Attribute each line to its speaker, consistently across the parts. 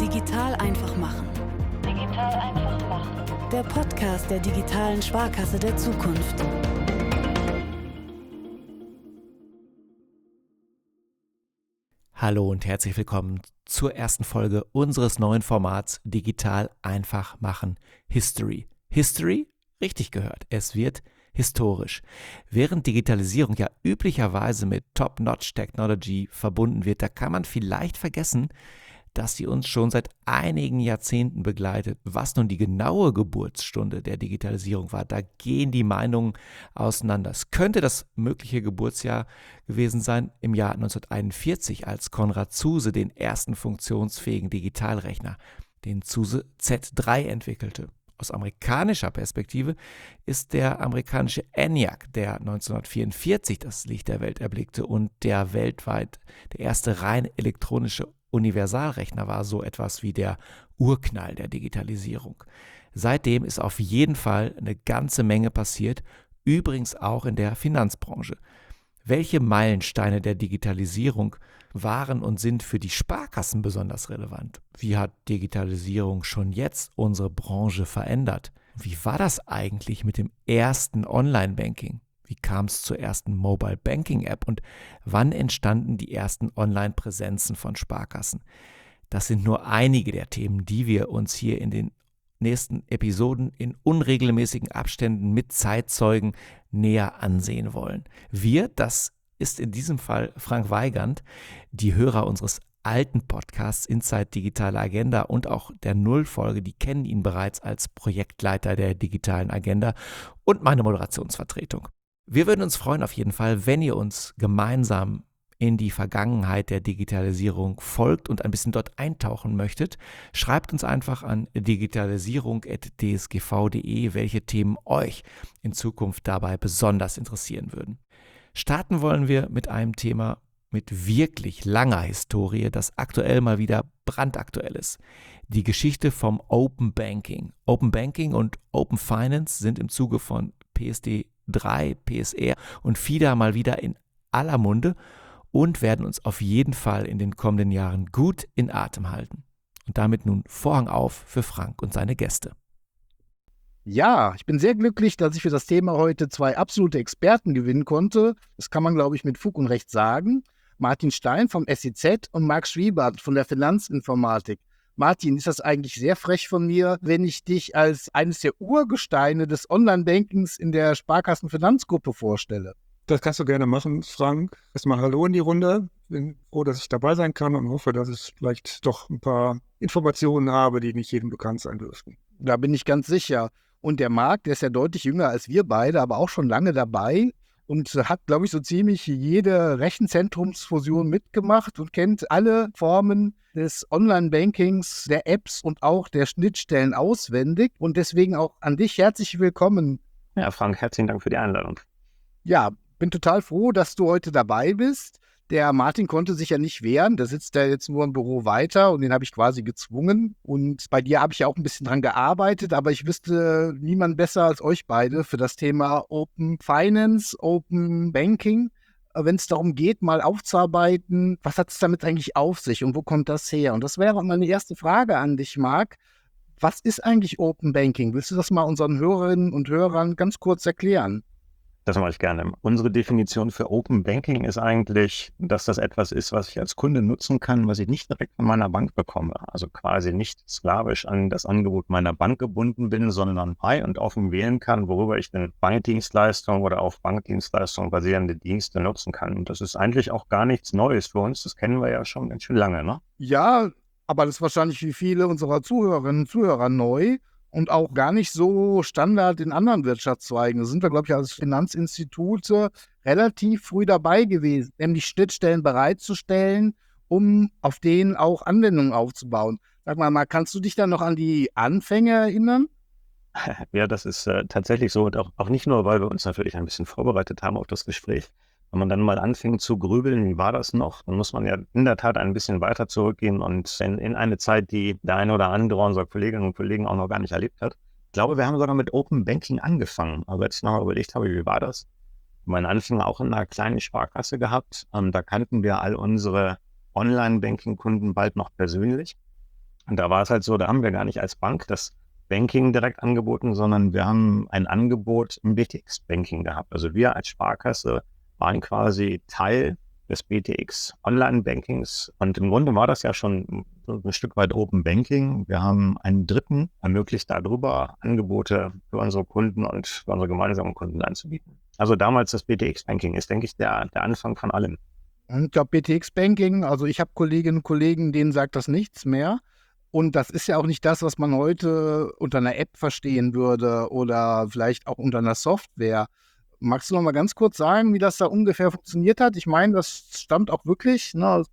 Speaker 1: Digital einfach machen.
Speaker 2: Digital einfach machen.
Speaker 1: Der Podcast der digitalen Sparkasse der Zukunft.
Speaker 3: Hallo und herzlich willkommen zur ersten Folge unseres neuen Formats Digital einfach machen History. History? Richtig gehört. Es wird historisch. Während Digitalisierung ja üblicherweise mit Top-Notch-Technology verbunden wird, da kann man vielleicht vergessen, dass sie uns schon seit einigen Jahrzehnten begleitet. Was nun die genaue Geburtsstunde der Digitalisierung war, da gehen die Meinungen auseinander. Es könnte das mögliche Geburtsjahr gewesen sein im Jahr 1941, als Konrad Zuse den ersten funktionsfähigen Digitalrechner, den Zuse Z3, entwickelte. Aus amerikanischer Perspektive ist der amerikanische ENIAC, der 1944 das Licht der Welt erblickte und der weltweit der erste rein elektronische Universalrechner war, so etwas wie der Urknall der Digitalisierung. Seitdem ist auf jeden Fall eine ganze Menge passiert, übrigens auch in der Finanzbranche. Welche Meilensteine der Digitalisierung waren und sind für die Sparkassen besonders relevant? Wie hat Digitalisierung schon jetzt unsere Branche verändert? Wie war das eigentlich mit dem ersten Online-Banking? Wie kam es zur ersten Mobile-Banking-App und wann entstanden die ersten Online-Präsenzen von Sparkassen? Das sind nur einige der Themen, die wir uns hier in den nächsten Episoden in unregelmäßigen Abständen mit Zeitzeugen näher ansehen wollen. Wir, das ist in diesem Fall Frank Weigand, die Hörer unseres alten Podcasts Inside Digitale Agenda und auch der Nullfolge, die kennen ihn bereits als Projektleiter der digitalen Agenda und meine Moderationsvertretung. Wir würden uns freuen auf jeden Fall, wenn ihr uns gemeinsam in die Vergangenheit der Digitalisierung folgt und ein bisschen dort eintauchen möchtet. Schreibt uns einfach an digitalisierung@dsgv.de, welche Themen euch in Zukunft dabei besonders interessieren würden. Starten wollen wir mit einem Thema mit wirklich langer Historie, das aktuell mal wieder brandaktuell ist. Die Geschichte vom Open Banking. Open Banking und Open Finance sind im Zuge von PSD3, PSR und FIDA mal wieder in aller Munde und werden uns auf jeden Fall in den kommenden Jahren gut in Atem halten. Und damit nun Vorhang auf für Frank und seine Gäste.
Speaker 4: Ja, ich bin sehr glücklich, dass ich für das Thema heute zwei absolute Experten gewinnen konnte. Das kann man, glaube ich, mit Fug und Recht sagen. Martin Stein vom SEZ und Marc Schwiebart von der Finanzinformatik. Martin, ist das eigentlich sehr frech von mir, wenn ich dich als eines der Urgesteine des Online-Bankings in der Sparkassen-Finanzgruppe vorstelle?
Speaker 5: Das kannst du gerne machen, Frank. Erstmal Hallo in die Runde. Bin froh, dass ich dabei sein kann und hoffe, dass ich vielleicht doch ein paar Informationen habe, die nicht jedem bekannt sein dürften.
Speaker 4: Da bin ich ganz sicher. Und der Marc, der ist ja deutlich jünger als wir beide, aber auch schon lange dabei und hat, glaube ich, so ziemlich jede Rechenzentrumsfusion mitgemacht und kennt alle Formen des Online-Bankings, der Apps und auch der Schnittstellen auswendig. Und deswegen auch an dich herzlich willkommen.
Speaker 6: Ja, Frank, herzlichen Dank für die Einladung.
Speaker 4: Ja, bin total froh, dass du heute dabei bist. Der Martin konnte sich ja nicht wehren, der sitzt ja jetzt nur im Büro weiter und den habe ich quasi gezwungen. Und bei dir habe ich ja auch ein bisschen dran gearbeitet, aber ich wüsste niemand besser als euch beide für das Thema Open Finance, Open Banking. Wenn es darum geht, mal aufzuarbeiten, was hat es damit eigentlich auf sich und wo kommt das her? Und das wäre auch meine erste Frage an dich, Marc. Was ist eigentlich Open Banking? Willst du das mal unseren Hörerinnen und Hörern ganz kurz erklären?
Speaker 6: Das mache ich gerne. Unsere Definition für Open Banking ist eigentlich, dass das etwas ist, was ich als Kunde nutzen kann, was ich nicht direkt von meiner Bank bekomme. Also quasi nicht sklavisch an das Angebot meiner Bank gebunden bin, sondern frei und offen wählen kann, worüber ich eine Bankdienstleistung oder auf Bankdienstleistungen basierende Dienste nutzen kann. Und das ist eigentlich auch gar nichts Neues für uns. Das kennen wir ja schon ganz schön lange, ne?
Speaker 4: Ja, aber das ist wahrscheinlich wie viele unserer Zuhörerinnen und Zuhörer neu. Und auch gar nicht so Standard in anderen Wirtschaftszweigen. Da sind wir, glaube ich, als Finanzinstitute relativ früh dabei gewesen, nämlich Schnittstellen bereitzustellen, um auf denen auch Anwendungen aufzubauen. Sag mal, kannst du dich da noch an die Anfänge erinnern?
Speaker 6: Ja, das ist tatsächlich so. Und auch nicht nur, weil wir uns natürlich ein bisschen vorbereitet haben auf das Gespräch. Wenn man dann mal anfängt zu grübeln, wie war das noch, dann muss man ja in der Tat ein bisschen weiter zurückgehen und in eine Zeit, die der eine oder andere unserer Kolleginnen und Kollegen auch noch gar nicht erlebt hat. Ich glaube, wir haben sogar mit Open Banking angefangen. Aber jetzt noch mal überlegt habe, wie war das? Meinen Anfang auch in einer kleinen Sparkasse gehabt. Da kannten wir all unsere Online-Banking-Kunden bald noch persönlich. Und da war es halt so, da haben wir gar nicht als Bank das Banking direkt angeboten, sondern wir haben ein Angebot im BTX-Banking gehabt. Also wir als Sparkasse waren quasi Teil des BTX Online-Bankings. Und im Grunde war das ja schon ein Stück weit Open Banking. Wir haben einen Dritten ermöglicht, darüber Angebote für unsere Kunden und für unsere gemeinsamen Kunden anzubieten. Also damals das BTX-Banking ist, denke ich, der Anfang von allem.
Speaker 4: Ich glaube, BTX-Banking, also ich habe Kolleginnen und Kollegen, denen sagt das nichts mehr. Und das ist ja auch nicht das, was man heute unter einer App verstehen würde oder vielleicht auch unter einer Software. Magst du noch mal ganz kurz sagen, wie das da ungefähr funktioniert hat? Ich meine, das stammt auch wirklich,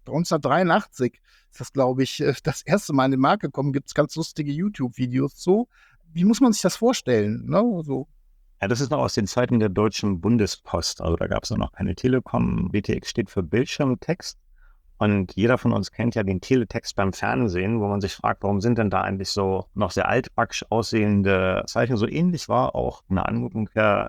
Speaker 4: 1983 ist das, glaube ich, das erste Mal in den Markt gekommen. Gibt es ganz lustige YouTube-Videos zu. Wie muss man sich das vorstellen? Ne? So.
Speaker 6: Ja, das ist noch aus den Zeiten der Deutschen Bundespost. Also da gab es noch keine Telekom. BTX steht für Bildschirmtext. Und jeder von uns kennt ja den Teletext beim Fernsehen, wo man sich fragt, warum sind denn da eigentlich so noch sehr altbacksch aussehende Zeichen? So ähnlich war auch eine Anmutung der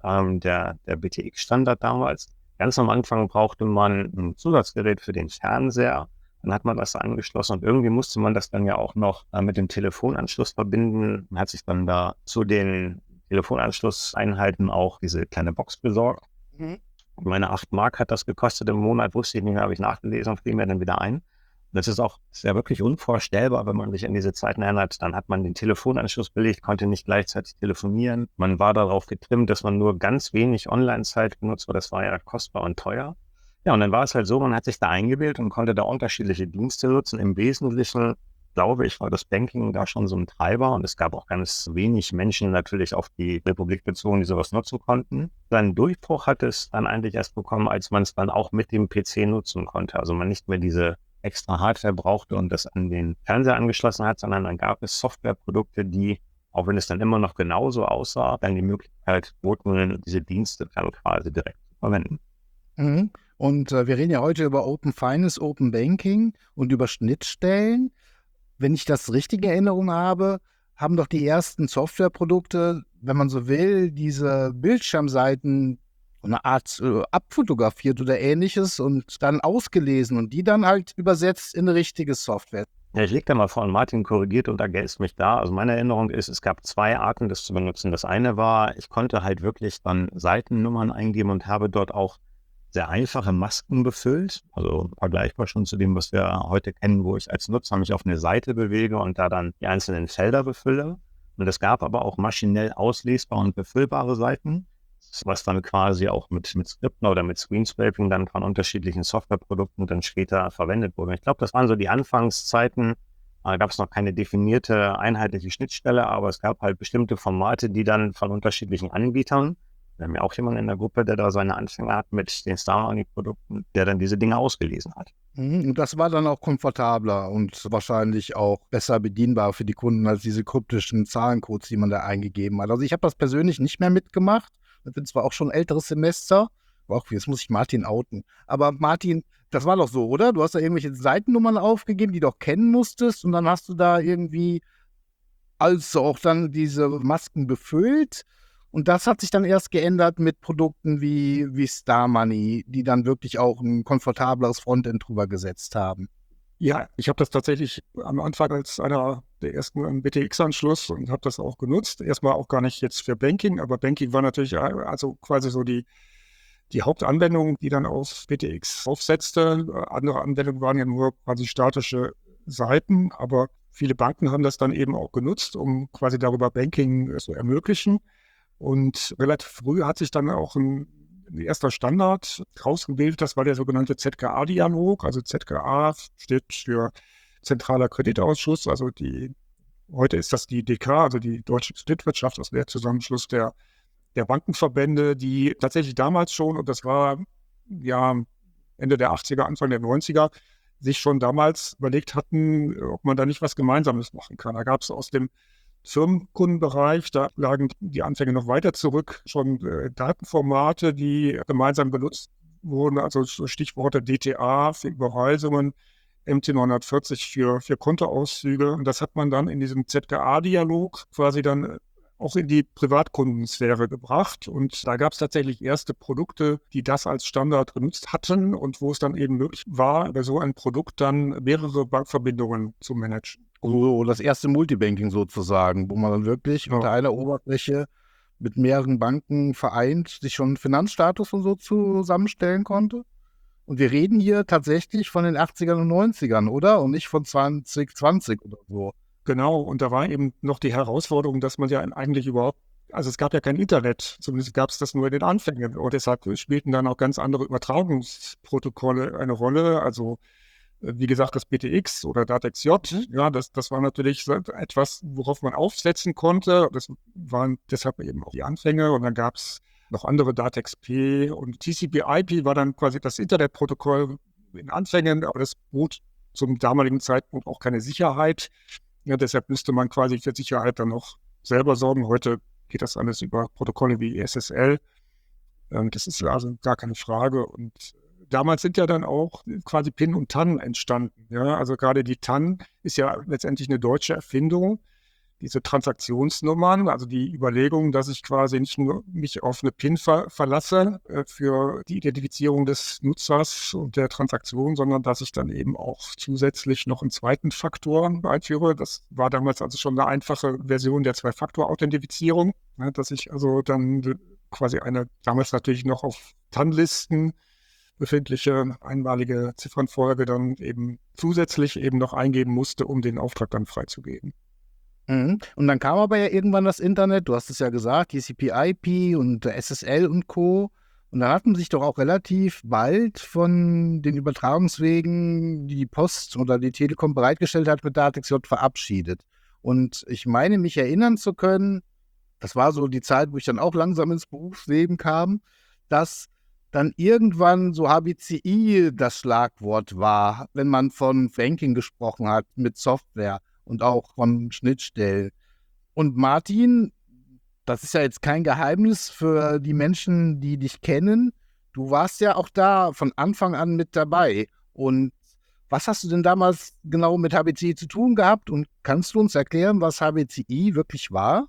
Speaker 6: BTX-Standard damals. Ganz am Anfang brauchte man ein Zusatzgerät für den Fernseher. Dann hat man das angeschlossen und irgendwie musste man das dann ja auch noch mit dem Telefonanschluss verbinden. Man hat sich dann da zu den Telefonanschlusseinheiten auch diese kleine Box besorgt. Meine 8 Mark hat das gekostet im Monat, wusste ich nicht mehr, habe ich nachgelesen und fiel mir dann wieder ein. Das ist ja wirklich unvorstellbar, wenn man sich an diese Zeiten erinnert. Dann hat man den Telefonanschluss belegt, konnte nicht gleichzeitig telefonieren. Man war darauf getrimmt, dass man nur ganz wenig Online-Zeit benutzt, weil das war ja kostbar und teuer. Ja, und dann war es halt so, man hat sich da eingewählt und konnte da unterschiedliche Dienste nutzen. Im Wesentlichen, glaube ich, war das Banking da schon so ein Treiber und es gab auch ganz wenig Menschen natürlich auf die Republik bezogen, die sowas nutzen konnten. Seinen Durchbruch hat es dann eigentlich erst bekommen, als man es dann auch mit dem PC nutzen konnte. Also man nicht mehr diese extra Hardware brauchte und das an den Fernseher angeschlossen hat, sondern dann gab es Softwareprodukte, die, auch wenn es dann immer noch genauso aussah, dann die Möglichkeit boten, diese Dienste dann quasi direkt zu verwenden.
Speaker 4: Mhm. Und wir reden ja heute über Open Finance, Open Banking und über Schnittstellen. Wenn ich das richtig in Erinnerung habe, haben doch die ersten Softwareprodukte, wenn man so will, diese Bildschirmseiten eine Art abfotografiert oder ähnliches und dann ausgelesen und die dann halt übersetzt in eine richtige Software.
Speaker 6: Ja, ich lege da mal vor und Martin korrigiert und ergänzt mich da. Also meine Erinnerung ist, es gab 2 Arten, das zu benutzen. Das eine war, ich konnte halt wirklich dann Seitennummern eingeben und habe dort auch sehr einfache Masken befüllt, also vergleichbar schon zu dem, was wir heute kennen, wo ich als Nutzer mich auf eine Seite bewege und da dann die einzelnen Felder befülle. Und es gab aber auch maschinell auslesbare und befüllbare Seiten, was dann quasi auch mit Skripten oder mit Screenscraping dann von unterschiedlichen Softwareprodukten dann später verwendet wurde. Ich glaube, das waren so die Anfangszeiten. Da gab es noch keine definierte einheitliche Schnittstelle, aber es gab halt bestimmte Formate, die dann von unterschiedlichen Anbietern. Wir haben ja auch jemanden in der Gruppe, der da seine Anfänge hat mit den Star Money-Produkten, der dann diese Dinge ausgelesen hat.
Speaker 4: Und das war dann auch komfortabler und wahrscheinlich auch besser bedienbar für die Kunden als diese kryptischen Zahlencodes, die man da eingegeben hat. Also ich habe das persönlich nicht mehr mitgemacht. Ich bin zwar auch schon ein älteres Semester, auch jetzt muss ich Martin outen. Aber Martin, das war doch so, oder? Du hast da irgendwelche Seitennummern aufgegeben, die du doch kennen musstest und dann hast du da irgendwie also auch dann diese Masken befüllt. Und das hat sich dann erst geändert mit Produkten wie Star Money, die dann wirklich auch ein komfortableres Frontend drüber gesetzt haben.
Speaker 5: Ja, ich habe das tatsächlich am Anfang als einer der ersten BTX-Anschluss und habe das auch genutzt. Erstmal auch gar nicht jetzt für Banking, aber Banking war natürlich also quasi so die Hauptanwendung, die dann auf BTX aufsetzte. Andere Anwendungen waren ja nur quasi statische Seiten, aber viele Banken haben das dann eben auch genutzt, um quasi darüber Banking zu ermöglichen. Und relativ früh hat sich dann auch ein erster Standard rausgebildet, das war der sogenannte ZKA-Dialog. Also ZKA steht für Zentraler Kreditausschuss, also heute ist das die DK, also die Deutsche Kreditwirtschaft, das wäre der Zusammenschluss der Bankenverbände, die tatsächlich damals schon, und das war ja Ende der 80er, Anfang der 90er, sich schon damals überlegt hatten, ob man da nicht was Gemeinsames machen kann. Da gab es aus dem Firmenkundenbereich, da lagen die Anfänge noch weiter zurück, schon Datenformate, die gemeinsam benutzt wurden, also Stichworte DTA für Überweisungen, MT940 für Kontoauszüge. Und das hat man dann in diesem ZKA-Dialog quasi dann auch in die Privatkundensphäre gebracht. Und da gab es tatsächlich erste Produkte, die das als Standard genutzt hatten und wo es dann eben möglich war, über so ein Produkt dann mehrere Bankverbindungen zu managen.
Speaker 4: So das erste Multibanking sozusagen, wo man dann wirklich unter einer Oberfläche mit mehreren Banken vereint sich schon einen Finanzstatus und so zusammenstellen konnte. Und wir reden hier tatsächlich von den 80ern und 90ern, oder? Und nicht von 2020 oder so.
Speaker 5: Genau, und da war eben noch die Herausforderung, dass man ja eigentlich überhaupt, also es gab ja kein Internet, zumindest gab es das nur in den Anfängen. Und deshalb spielten dann auch ganz andere Übertragungsprotokolle eine Rolle. Also wie gesagt, das BTX oder DATEX-J, ja, das war natürlich etwas, worauf man aufsetzen konnte. Das waren deshalb eben auch die Anfänge. Und dann gab es noch andere DATEX-P und TCP/IP war dann quasi das Internetprotokoll in Anfängen, aber das bot zum damaligen Zeitpunkt auch keine Sicherheit. Ja, deshalb müsste man quasi für Sicherheit dann noch selber sorgen. Heute geht das alles über Protokolle wie SSL. Das ist also gar keine Frage. Und damals sind ja dann auch quasi PIN und TAN entstanden. Ja, also gerade die TAN ist ja letztendlich eine deutsche Erfindung. Diese Transaktionsnummern, also die Überlegung, dass ich quasi nicht nur mich auf eine PIN verlasse für die Identifizierung des Nutzers und der Transaktion, sondern dass ich dann eben auch zusätzlich noch einen zweiten Faktor einführe. Das war damals also schon eine einfache Version der Zwei-Faktor-Authentifizierung, dass ich also dann quasi eine, damals natürlich noch auf TAN-Listen befindliche einmalige Ziffernfolge dann eben zusätzlich eben noch eingeben musste, um den Auftrag dann freizugeben.
Speaker 4: Und dann kam aber ja irgendwann das Internet, du hast es ja gesagt, TCP/IP und SSL und Co. Und dann hatten sich doch auch relativ bald von den Übertragungswegen, die Post oder die Telekom bereitgestellt hat, mit DATEX-J verabschiedet. Und ich meine, mich erinnern zu können, das war so die Zeit, wo ich dann auch langsam ins Berufsleben kam, dass dann irgendwann so HBCI das Schlagwort war, wenn man von Banking gesprochen hat mit Software und auch von Schnittstellen. Und Martin, das ist ja jetzt kein Geheimnis für die Menschen, die dich kennen. Du warst ja auch da von Anfang an mit dabei. Und was hast du denn damals genau mit HBCI zu tun gehabt? Und kannst du uns erklären, was HBCI wirklich war?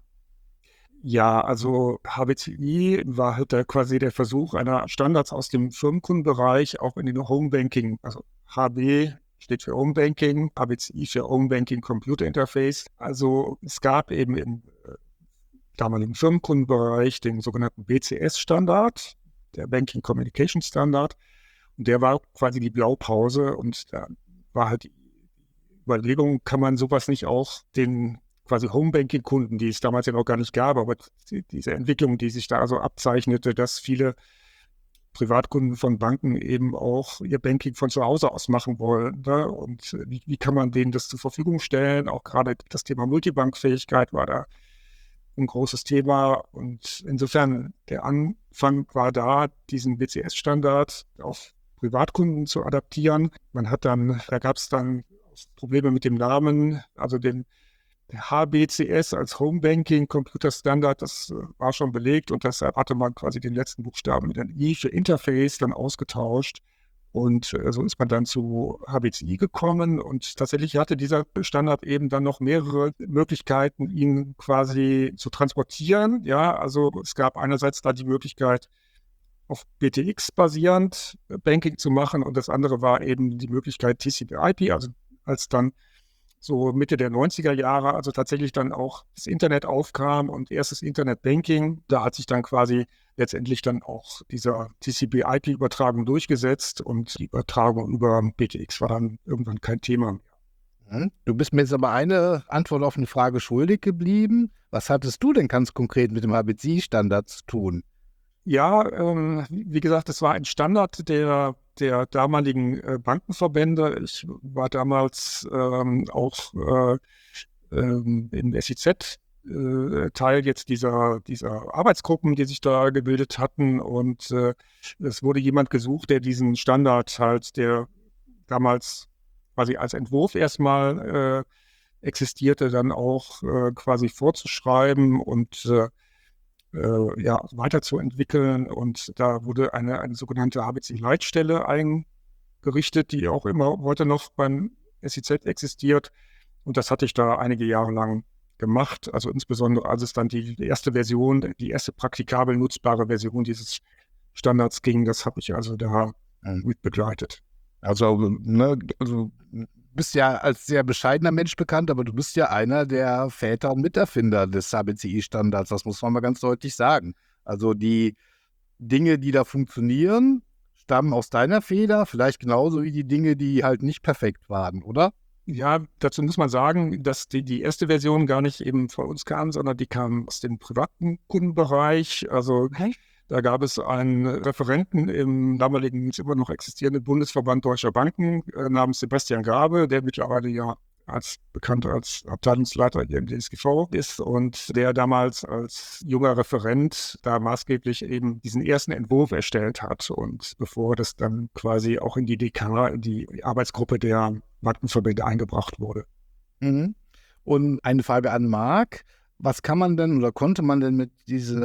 Speaker 5: Ja, also HBCI war halt quasi der Versuch einer Standards aus dem Firmenkundenbereich auch in den Homebanking, also HB steht für Homebanking, HBCI für Homebanking Computer Interface. Also es gab eben im damaligen Firmenkundenbereich den sogenannten BCS-Standard, der Banking Communication Standard. Und der war quasi die Blaupause und da war halt die Überlegung, kann man sowas nicht auch den quasi Homebanking-Kunden, die es damals ja noch gar nicht gab, aber diese Entwicklung, die sich da also abzeichnete, dass viele Privatkunden von Banken eben auch ihr Banking von zu Hause aus machen wollen. Ne? Und wie kann man denen das zur Verfügung stellen? Auch gerade das Thema Multibankfähigkeit war da ein großes Thema. Und insofern, der Anfang war da, diesen BCS-Standard auf Privatkunden zu adaptieren. Da gab es dann Probleme mit dem Namen, also der HBCS als Homebanking Computer Standard, das war schon belegt und deshalb hatte man quasi den letzten Buchstaben mit einem I für Interface dann ausgetauscht und so ist man dann zu HBCI gekommen und tatsächlich hatte dieser Standard eben dann noch mehrere Möglichkeiten, ihn quasi zu transportieren. Ja, also es gab einerseits da die Möglichkeit, auf BTX basierend Banking zu machen und das andere war eben die Möglichkeit TCP/IP, also als dann so Mitte der 90er Jahre, also tatsächlich dann auch das Internet aufkam und erstes Internetbanking, da hat sich dann quasi letztendlich dann auch dieser TCP/IP-Übertragung durchgesetzt und die Übertragung über BTX war dann irgendwann kein Thema mehr.
Speaker 4: Du bist mir jetzt aber eine Antwort auf eine Frage schuldig geblieben. Was hattest du denn ganz konkret mit dem HBCI-Standard zu tun?
Speaker 5: Ja, wie gesagt, es war ein Standard der damaligen Bankenverbände. Ich war damals auch im SIZ Teil jetzt dieser Arbeitsgruppen, die sich da gebildet hatten. Und es wurde jemand gesucht, der diesen Standard halt, der damals quasi als Entwurf erstmal existierte, dann auch quasi vorzuschreiben und weiterzuentwickeln. Und da wurde eine sogenannte HBCI-Leitstelle eingerichtet, die auch immer heute noch beim SIZ existiert. Und das hatte ich da einige Jahre lang gemacht. Also insbesondere, als es dann die erste Version, die erste praktikabel nutzbare Version dieses Standards ging, das habe ich also da mit begleitet.
Speaker 4: Also bist ja als sehr bescheidener Mensch bekannt, aber du bist ja einer der Väter und Miterfinder des HBCI-Standards. Das muss man mal ganz deutlich sagen. Also die Dinge, die da funktionieren, stammen aus deiner Feder, vielleicht genauso wie die Dinge, die halt nicht perfekt waren, oder?
Speaker 5: Ja, dazu muss man sagen, dass die erste Version gar nicht eben von uns kam, sondern die kam aus dem privaten Kundenbereich. Also da gab es einen Referenten im damaligen, immer noch existierenden Bundesverband Deutscher Banken namens Sebastian Grabe, der mittlerweile ja bekannt als Abteilungsleiter hier im DSGV ist und der damals als junger Referent da maßgeblich eben diesen ersten Entwurf erstellt hat und bevor das dann quasi auch in die DK, in die Arbeitsgruppe der Bankenverbände eingebracht wurde.
Speaker 4: Mhm. Und eine Frage an Marc. Was kann man denn oder konnte man denn mit diesem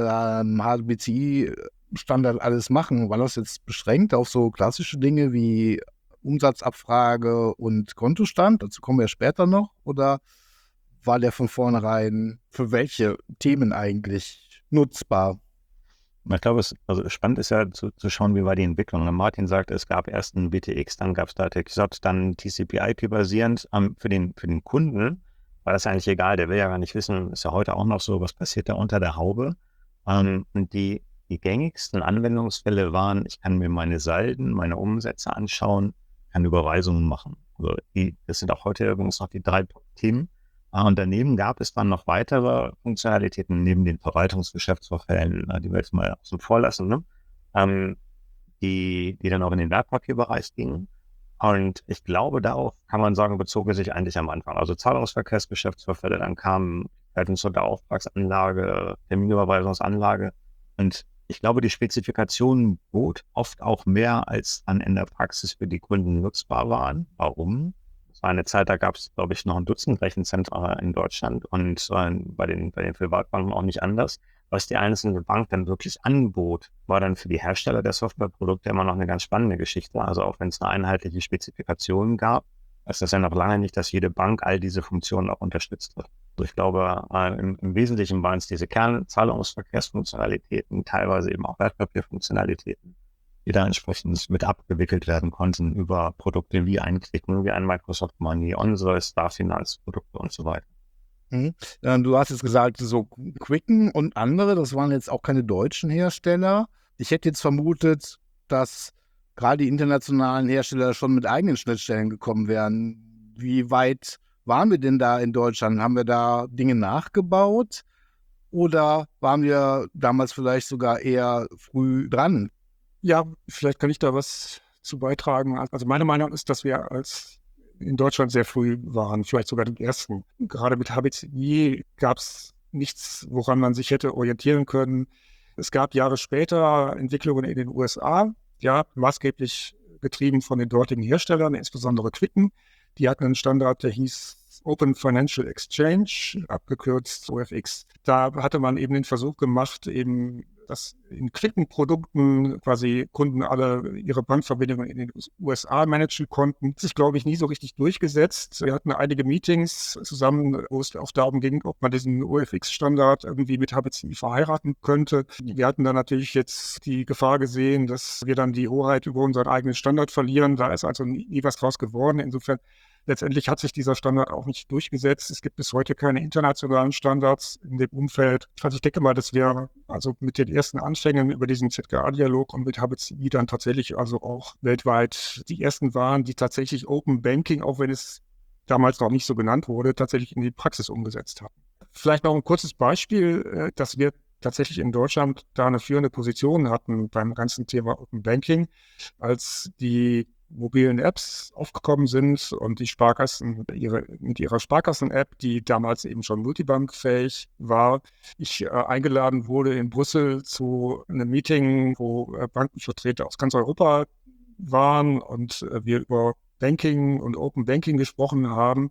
Speaker 4: HBCI-Standard alles machen? War das jetzt beschränkt auf so klassische Dinge wie Umsatzabfrage und Kontostand? Dazu kommen wir später noch. Oder war der von vornherein für welche Themen eigentlich nutzbar?
Speaker 6: Ich glaube, also spannend ist ja zu schauen, wie war die Entwicklung. Martin sagt, es gab erst ein BTX, dann gab es da XOT, dann TCP/IP basierend. Für den Kunden war das eigentlich egal. Der will ja gar nicht wissen, ist ja heute auch noch so, was passiert da unter der Haube. Und die gängigsten Anwendungsfälle waren, ich kann mir meine Salden, meine Umsätze anschauen, kann Überweisungen machen. Also das sind auch heute übrigens noch die 3 Themen. Und daneben gab es dann noch weitere Funktionalitäten neben den Verwaltungsgeschäftsvorfällen, die wir jetzt mal außen vor lassen, ne? Die dann auch in den Wertpapierbereich gingen. Und ich glaube, darauf kann man sagen, bezog es sich eigentlich am Anfang. Also Zahlungsverkehrsgeschäftsvorfälle, dann kamen zur Auftragsanlage, Terminüberweisungsanlage. Und ich glaube, die Spezifikation bot oft auch mehr, als dann in der Praxis für die Kunden nutzbar waren. Warum? Es war eine Zeit, da gab es, glaube ich, noch ein Dutzend Rechenzentren in Deutschland und bei den Privatbanken auch nicht anders. Was die einzelne Bank dann wirklich anbot, war dann für die Hersteller der Softwareprodukte immer noch eine ganz spannende Geschichte. Also auch wenn es eine einheitliche Spezifikation gab, ist das ja noch lange nicht, dass jede Bank all diese Funktionen auch unterstützt hat. Also ich glaube, im Wesentlichen waren es diese Kernzahlungsverkehrsfunktionalitäten, teilweise eben auch Wertpapierfunktionalitäten, die da entsprechend mit abgewickelt werden konnten über Produkte wie ein Quicken, wie ein Microsoft Money, unsere Starfinanzprodukte und so weiter.
Speaker 4: Du hast jetzt gesagt, so Quicken und andere, das waren jetzt auch keine deutschen Hersteller. Ich hätte jetzt vermutet, dass gerade die internationalen Hersteller schon mit eigenen Schnittstellen gekommen wären. Wie weit waren wir denn da in Deutschland? Haben wir da Dinge nachgebaut oder waren wir damals vielleicht sogar eher früh dran?
Speaker 5: Ja, vielleicht kann ich da was zu beitragen. Also meine Meinung ist, dass wir in Deutschland sehr früh waren, vielleicht sogar die ersten. Gerade mit HBCI gab es nichts, woran man sich hätte orientieren können. Es gab Jahre später Entwicklungen in den USA, ja, maßgeblich getrieben von den dortigen Herstellern, insbesondere Quicken. Die hatten einen Standard, der hieß Open Financial Exchange, abgekürzt OFX. Da hatte man eben den Versuch gemacht, eben dass in Quicken-Produkten quasi Kunden alle ihre Bankverbindungen in den USA managen konnten. Das ist, glaube ich, nie so richtig durchgesetzt. Wir hatten einige Meetings zusammen, wo es auch darum ging, ob man diesen OFX-Standard irgendwie mit HBCI verheiraten könnte. Wir hatten dann natürlich jetzt die Gefahr gesehen, dass wir dann die Hoheit über unseren eigenen Standard verlieren. Da ist also nie was draus geworden. Insofern letztendlich hat sich dieser Standard auch nicht durchgesetzt. Es gibt bis heute keine internationalen Standards in dem Umfeld. Also ich denke mal, dass wir also mit den ersten Anfängen über diesen ZGA-Dialog und mit HBCI dann tatsächlich also auch weltweit die ersten waren, die tatsächlich Open Banking, auch wenn es damals noch nicht so genannt wurde, tatsächlich in die Praxis umgesetzt haben. Vielleicht noch ein kurzes Beispiel, dass wir tatsächlich in Deutschland da eine führende Position hatten beim ganzen Thema Open Banking, als die mobilen Apps aufgekommen sind und die Sparkassen mit ihrer Sparkassen-App, die damals eben schon multibankfähig war, ich eingeladen wurde in Brüssel zu einem Meeting, wo Bankenvertreter aus ganz Europa waren und wir über Banking und Open Banking gesprochen haben.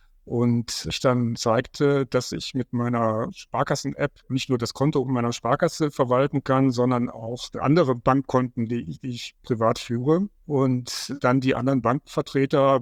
Speaker 5: Und ich dann zeigte, dass ich mit meiner Sparkassen-App nicht nur das Konto meiner Sparkasse verwalten kann, sondern auch andere Bankkonten, die ich privat führe. Und dann die anderen Bankvertreter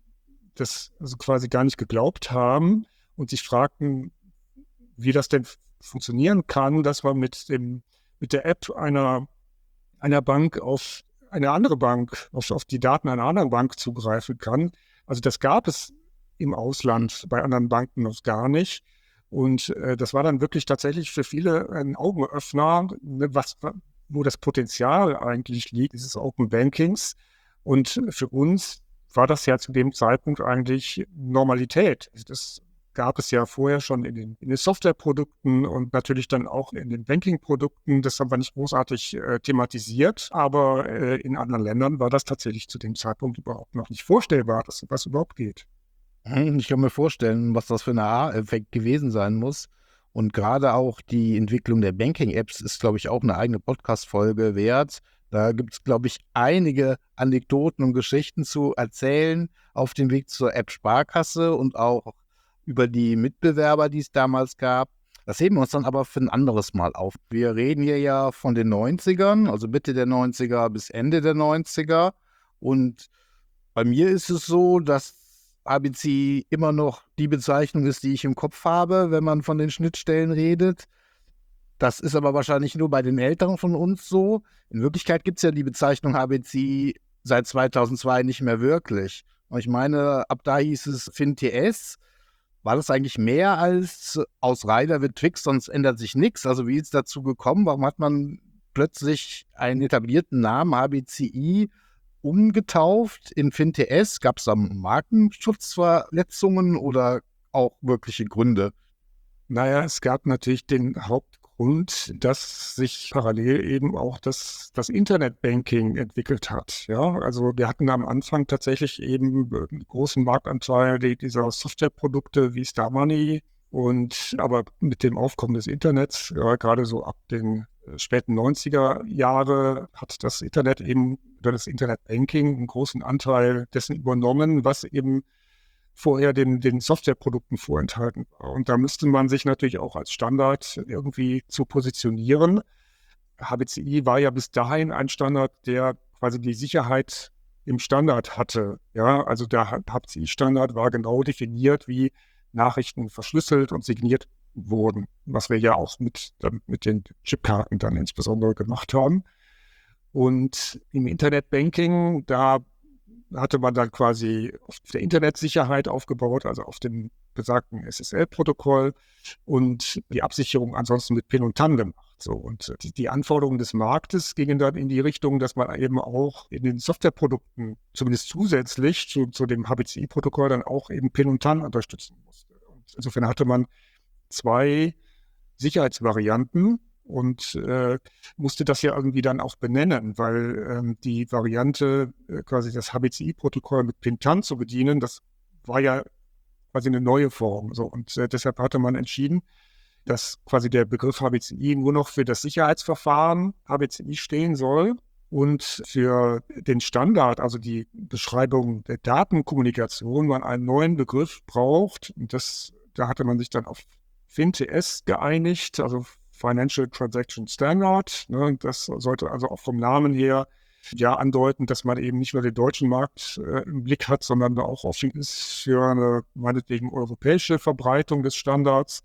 Speaker 5: das also quasi gar nicht geglaubt haben und sich fragten, wie das denn funktionieren kann, dass man mit der App einer Bank auf eine andere Bank, auf die Daten einer anderen Bank zugreifen kann. Also das gab es im Ausland bei anderen Banken noch gar nicht. Und das war dann wirklich tatsächlich für viele ein Augenöffner, ne, wo das Potenzial eigentlich liegt, dieses Open Bankings. Und für uns war das ja zu dem Zeitpunkt eigentlich Normalität. Das gab es ja vorher schon in den Softwareprodukten und natürlich dann auch in den Banking-Produkten. Das haben wir nicht großartig thematisiert, aber in anderen Ländern war das tatsächlich zu dem Zeitpunkt überhaupt noch nicht vorstellbar, dass was überhaupt geht.
Speaker 4: Ich kann mir vorstellen, was das für ein Aha-Effekt gewesen sein muss. Und gerade auch die Entwicklung der Banking-Apps ist, glaube ich, auch eine eigene Podcast-Folge wert. Da gibt es, glaube ich, einige Anekdoten und Geschichten zu erzählen auf dem Weg zur App Sparkasse und auch über die Mitbewerber, die es damals gab. Das heben wir uns dann aber für ein anderes Mal auf. Wir reden hier ja von den 90ern, also Mitte der 90er bis Ende der 90er. Und bei mir ist es so, dass ABC immer noch die Bezeichnung ist, die ich im Kopf habe, wenn man von den Schnittstellen redet. Das ist aber wahrscheinlich nur bei den Älteren von uns so. In Wirklichkeit gibt es ja die Bezeichnung ABC seit 2002 nicht mehr wirklich. Und ich meine, ab da hieß es FinTS. War das eigentlich mehr als aus Rider wird Twix, sonst ändert sich nichts? Also wie ist es dazu gekommen? Warum hat man plötzlich einen etablierten Namen HBCI umgetauft in FinTS? Gab es da Markenschutzverletzungen oder auch wirkliche Gründe?
Speaker 5: Naja, es gab natürlich den Hauptgrund, dass sich parallel eben auch das Internetbanking entwickelt hat. Ja, also wir hatten am Anfang tatsächlich eben einen großen Marktanteil dieser Softwareprodukte wie Star Money aber mit dem Aufkommen des Internets, ja, gerade so ab den späten 90er Jahre hat das Internet eben oder das Internetbanking einen großen Anteil dessen übernommen, was eben vorher den Softwareprodukten vorenthalten war. Und da müsste man sich natürlich auch als Standard irgendwie zu positionieren. HBCI war ja bis dahin ein Standard, der quasi die Sicherheit im Standard hatte. Ja, also der HBCI-Standard war genau definiert, wie Nachrichten verschlüsselt und signiert wurden, was wir ja auch mit den Chipkarten dann insbesondere gemacht haben. Und im Internetbanking, da hatte man dann quasi auf der Internetsicherheit aufgebaut, also auf dem besagten SSL-Protokoll und die Absicherung ansonsten mit PIN und TAN gemacht. So, und die Anforderungen des Marktes gingen dann in die Richtung, dass man eben auch in den Softwareprodukten zumindest zusätzlich zu dem HBCI-Protokoll dann auch eben PIN und TAN unterstützen musste. Und insofern hatte man 2 Sicherheitsvarianten und musste das ja irgendwie dann auch benennen, weil die Variante, quasi das HBCI-Protokoll mit PIN-TAN zu bedienen, das war ja quasi eine neue Form. So. Und deshalb hatte man entschieden, dass quasi der Begriff HBCI nur noch für das Sicherheitsverfahren HBCI stehen soll und für den Standard, also die Beschreibung der Datenkommunikation, man einen neuen Begriff braucht. Und da hatte man sich dann auf FinTS geeinigt, also Financial Transaction Standard. Ne, das sollte also auch vom Namen her ja andeuten, dass man eben nicht nur den deutschen Markt im Blick hat, sondern auch offen ist für eine meinetwegen europäische Verbreitung des Standards.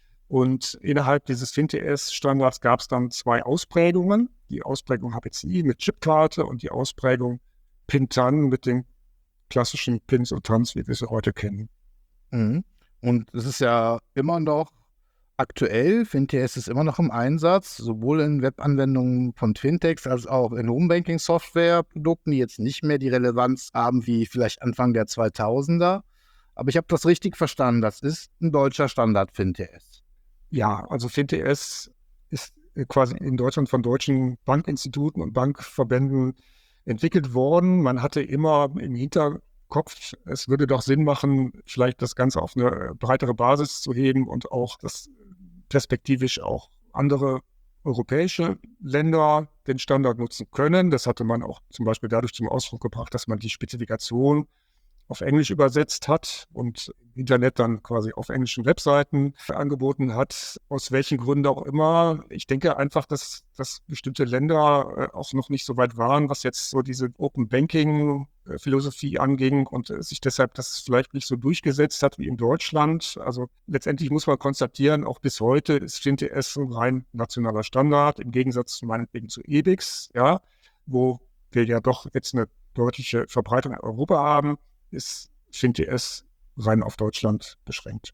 Speaker 5: Und innerhalb dieses FinTS-Standards gab es dann 2 Ausprägungen. Die Ausprägung HBCI mit Chipkarte und die Ausprägung PIN-TAN mit den klassischen Pins und TANs, wie wir sie heute kennen.
Speaker 4: Mhm. Und es ist ja immer noch aktuell, FinTS ist immer noch im Einsatz, sowohl in Webanwendungen von Fintechs als auch in Homebanking-Software-Produkten, die jetzt nicht mehr die Relevanz haben wie vielleicht Anfang der 2000er. Aber ich habe das richtig verstanden, das ist ein deutscher Standard FinTS.
Speaker 5: Ja, also FinTS ist quasi in Deutschland von deutschen Bankinstituten und Bankverbänden entwickelt worden. Man hatte immer im Hinterkopf, es würde doch Sinn machen, vielleicht das Ganze auf eine breitere Basis zu heben und auch das perspektivisch auch andere europäische Länder den Standard nutzen können. Das hatte man auch zum Beispiel dadurch zum Ausdruck gebracht, dass man die Spezifikation auf Englisch übersetzt hat und im Internet dann quasi auf englischen Webseiten angeboten hat, aus welchen Gründen auch immer. Ich denke einfach, dass bestimmte Länder auch noch nicht so weit waren, was jetzt so diese Open Banking Philosophie anging und sich deshalb das vielleicht nicht so durchgesetzt hat wie in Deutschland. Also letztendlich muss man konstatieren, auch bis heute ist FinTS ein rein nationaler Standard, im Gegensatz meinetwegen zu EBIX, ja, wo wir ja doch jetzt eine deutliche Verbreitung in Europa haben, ist FinTS rein auf Deutschland beschränkt.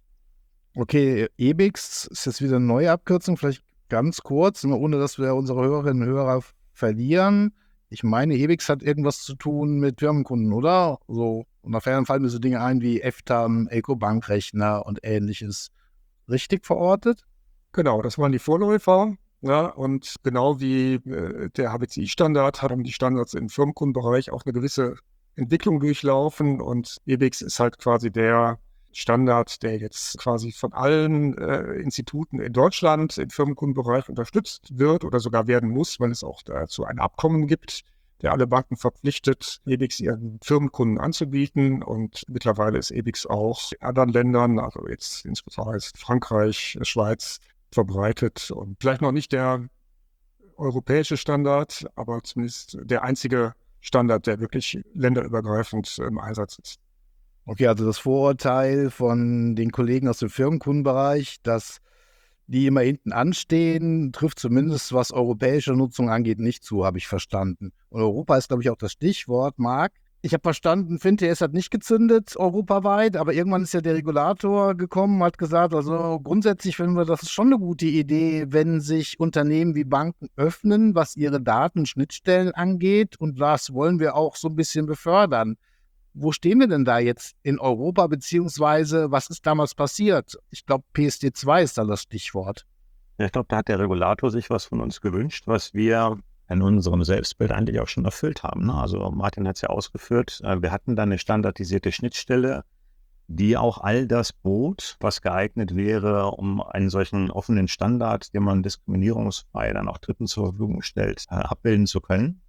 Speaker 4: Okay, EBIX ist jetzt wieder eine neue Abkürzung, vielleicht ganz kurz, nur ohne dass wir unsere Hörerinnen und Hörer verlieren. Ich meine, EBIX hat irgendwas zu tun mit Firmenkunden, oder? So, und da fallen mir so Dinge ein wie EFTAM, Eco-Bank-Rechner und ähnliches. Richtig verortet?
Speaker 5: Genau, das waren die Vorläufer. Ja, und genau wie der HBCI-Standard haben die Standards im Firmenkundenbereich auch eine gewisse Entwicklung durchlaufen und EBIX ist halt quasi der Standard, der jetzt quasi von allen Instituten in Deutschland im Firmenkundenbereich unterstützt wird oder sogar werden muss, weil es auch dazu ein Abkommen gibt, der alle Banken verpflichtet, EBIX ihren Firmenkunden anzubieten. Und mittlerweile ist EBIX auch in anderen Ländern, also jetzt insbesondere Frankreich, Schweiz, verbreitet und vielleicht noch nicht der europäische Standard, aber zumindest der einzige Standard, der wirklich länderübergreifend im Einsatz ist.
Speaker 4: Okay, also das Vorurteil von den Kollegen aus dem Firmenkundenbereich, dass die immer hinten anstehen, trifft zumindest, was europäische Nutzung angeht, nicht zu, habe ich verstanden. Und Europa ist, glaube ich, auch das Stichwort, Marc. Ich habe verstanden, FinTS hat nicht gezündet europaweit, aber irgendwann ist ja der Regulator gekommen, hat gesagt, also grundsätzlich finden wir, das ist schon eine gute Idee, wenn sich Unternehmen wie Banken öffnen, was ihre Daten, Schnittstellen angeht und das wollen wir auch so ein bisschen befördern. Wo stehen wir denn da jetzt in Europa, beziehungsweise was ist damals passiert? Ich glaube, PSD2 ist da das Stichwort.
Speaker 6: Ja, ich glaube, da hat der Regulator sich was von uns gewünscht, was wir in unserem Selbstbild eigentlich auch schon erfüllt haben. Ne? Also Martin hat es ja ausgeführt, wir hatten da eine standardisierte Schnittstelle, die auch all das bot, was geeignet wäre, um einen solchen offenen Standard, den man diskriminierungsfrei dann auch Dritten zur Verfügung stellt, abbilden zu können.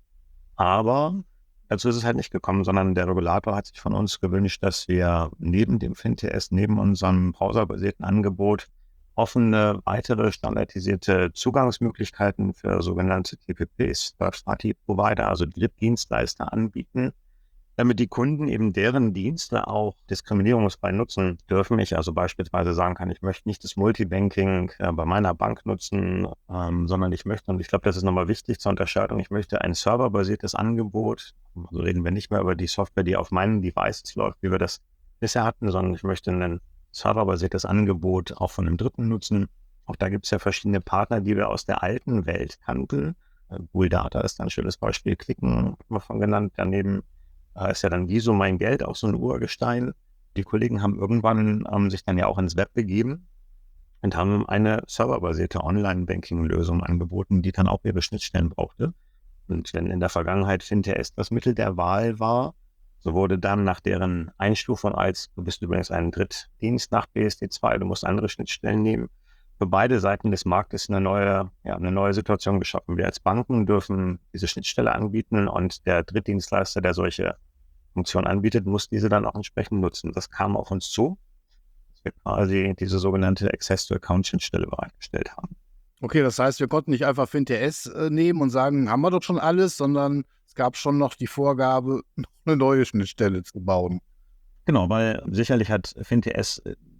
Speaker 6: Aber dazu ist es halt nicht gekommen, sondern der Regulator hat sich von uns gewünscht, dass wir neben dem FinTS, neben unserem browserbasierten Angebot offene, weitere standardisierte Zugangsmöglichkeiten für sogenannte TPPs, Third-Party-Provider, also Drittdienstleister anbieten, damit die Kunden eben deren Dienste auch diskriminierungsfrei nutzen dürfen. Ich also beispielsweise sagen kann, ich möchte nicht das Multibanking bei meiner Bank nutzen, sondern ich möchte, und ich glaube, das ist nochmal wichtig zur Unterscheidung, ich möchte ein serverbasiertes Angebot, also reden wir nicht mehr über die Software, die auf meinen Devices läuft, wie wir das bisher hatten, sondern ich möchte ein serverbasiertes Angebot auch von einem Dritten nutzen. Auch da gibt es ja verschiedene Partner, die wir aus der alten Welt kannten. Google Data ist ein schönes Beispiel, Quicken haben wir von genannt. Daneben ist ja dann Wieso mein Geld, auch so ein Urgestein. Die Kollegen haben irgendwann sich dann ja auch ins Web begeben und haben eine serverbasierte Online-Banking-Lösung angeboten, die dann auch ihre Schnittstellen brauchte. Und wenn in der Vergangenheit FinTS das Mittel der Wahl war, so wurde dann nach deren Einstufung als, du bist übrigens ein Drittdienst nach PSD2, du musst andere Schnittstellen nehmen, für beide Seiten des Marktes eine neue Situation geschaffen. Wir als Banken dürfen diese Schnittstelle anbieten und der Drittdienstleister, der solche Funktionen anbietet, muss diese dann auch entsprechend nutzen. Das kam auf uns zu, dass wir quasi diese sogenannte Access-to-Account-Schnittstelle bereitgestellt haben.
Speaker 4: Okay, das heißt, wir konnten nicht einfach FinTS nehmen und sagen, haben wir doch schon alles, sondern es gab schon noch die Vorgabe, noch eine neue Schnittstelle zu bauen.
Speaker 6: Genau, weil sicherlich hat FinTS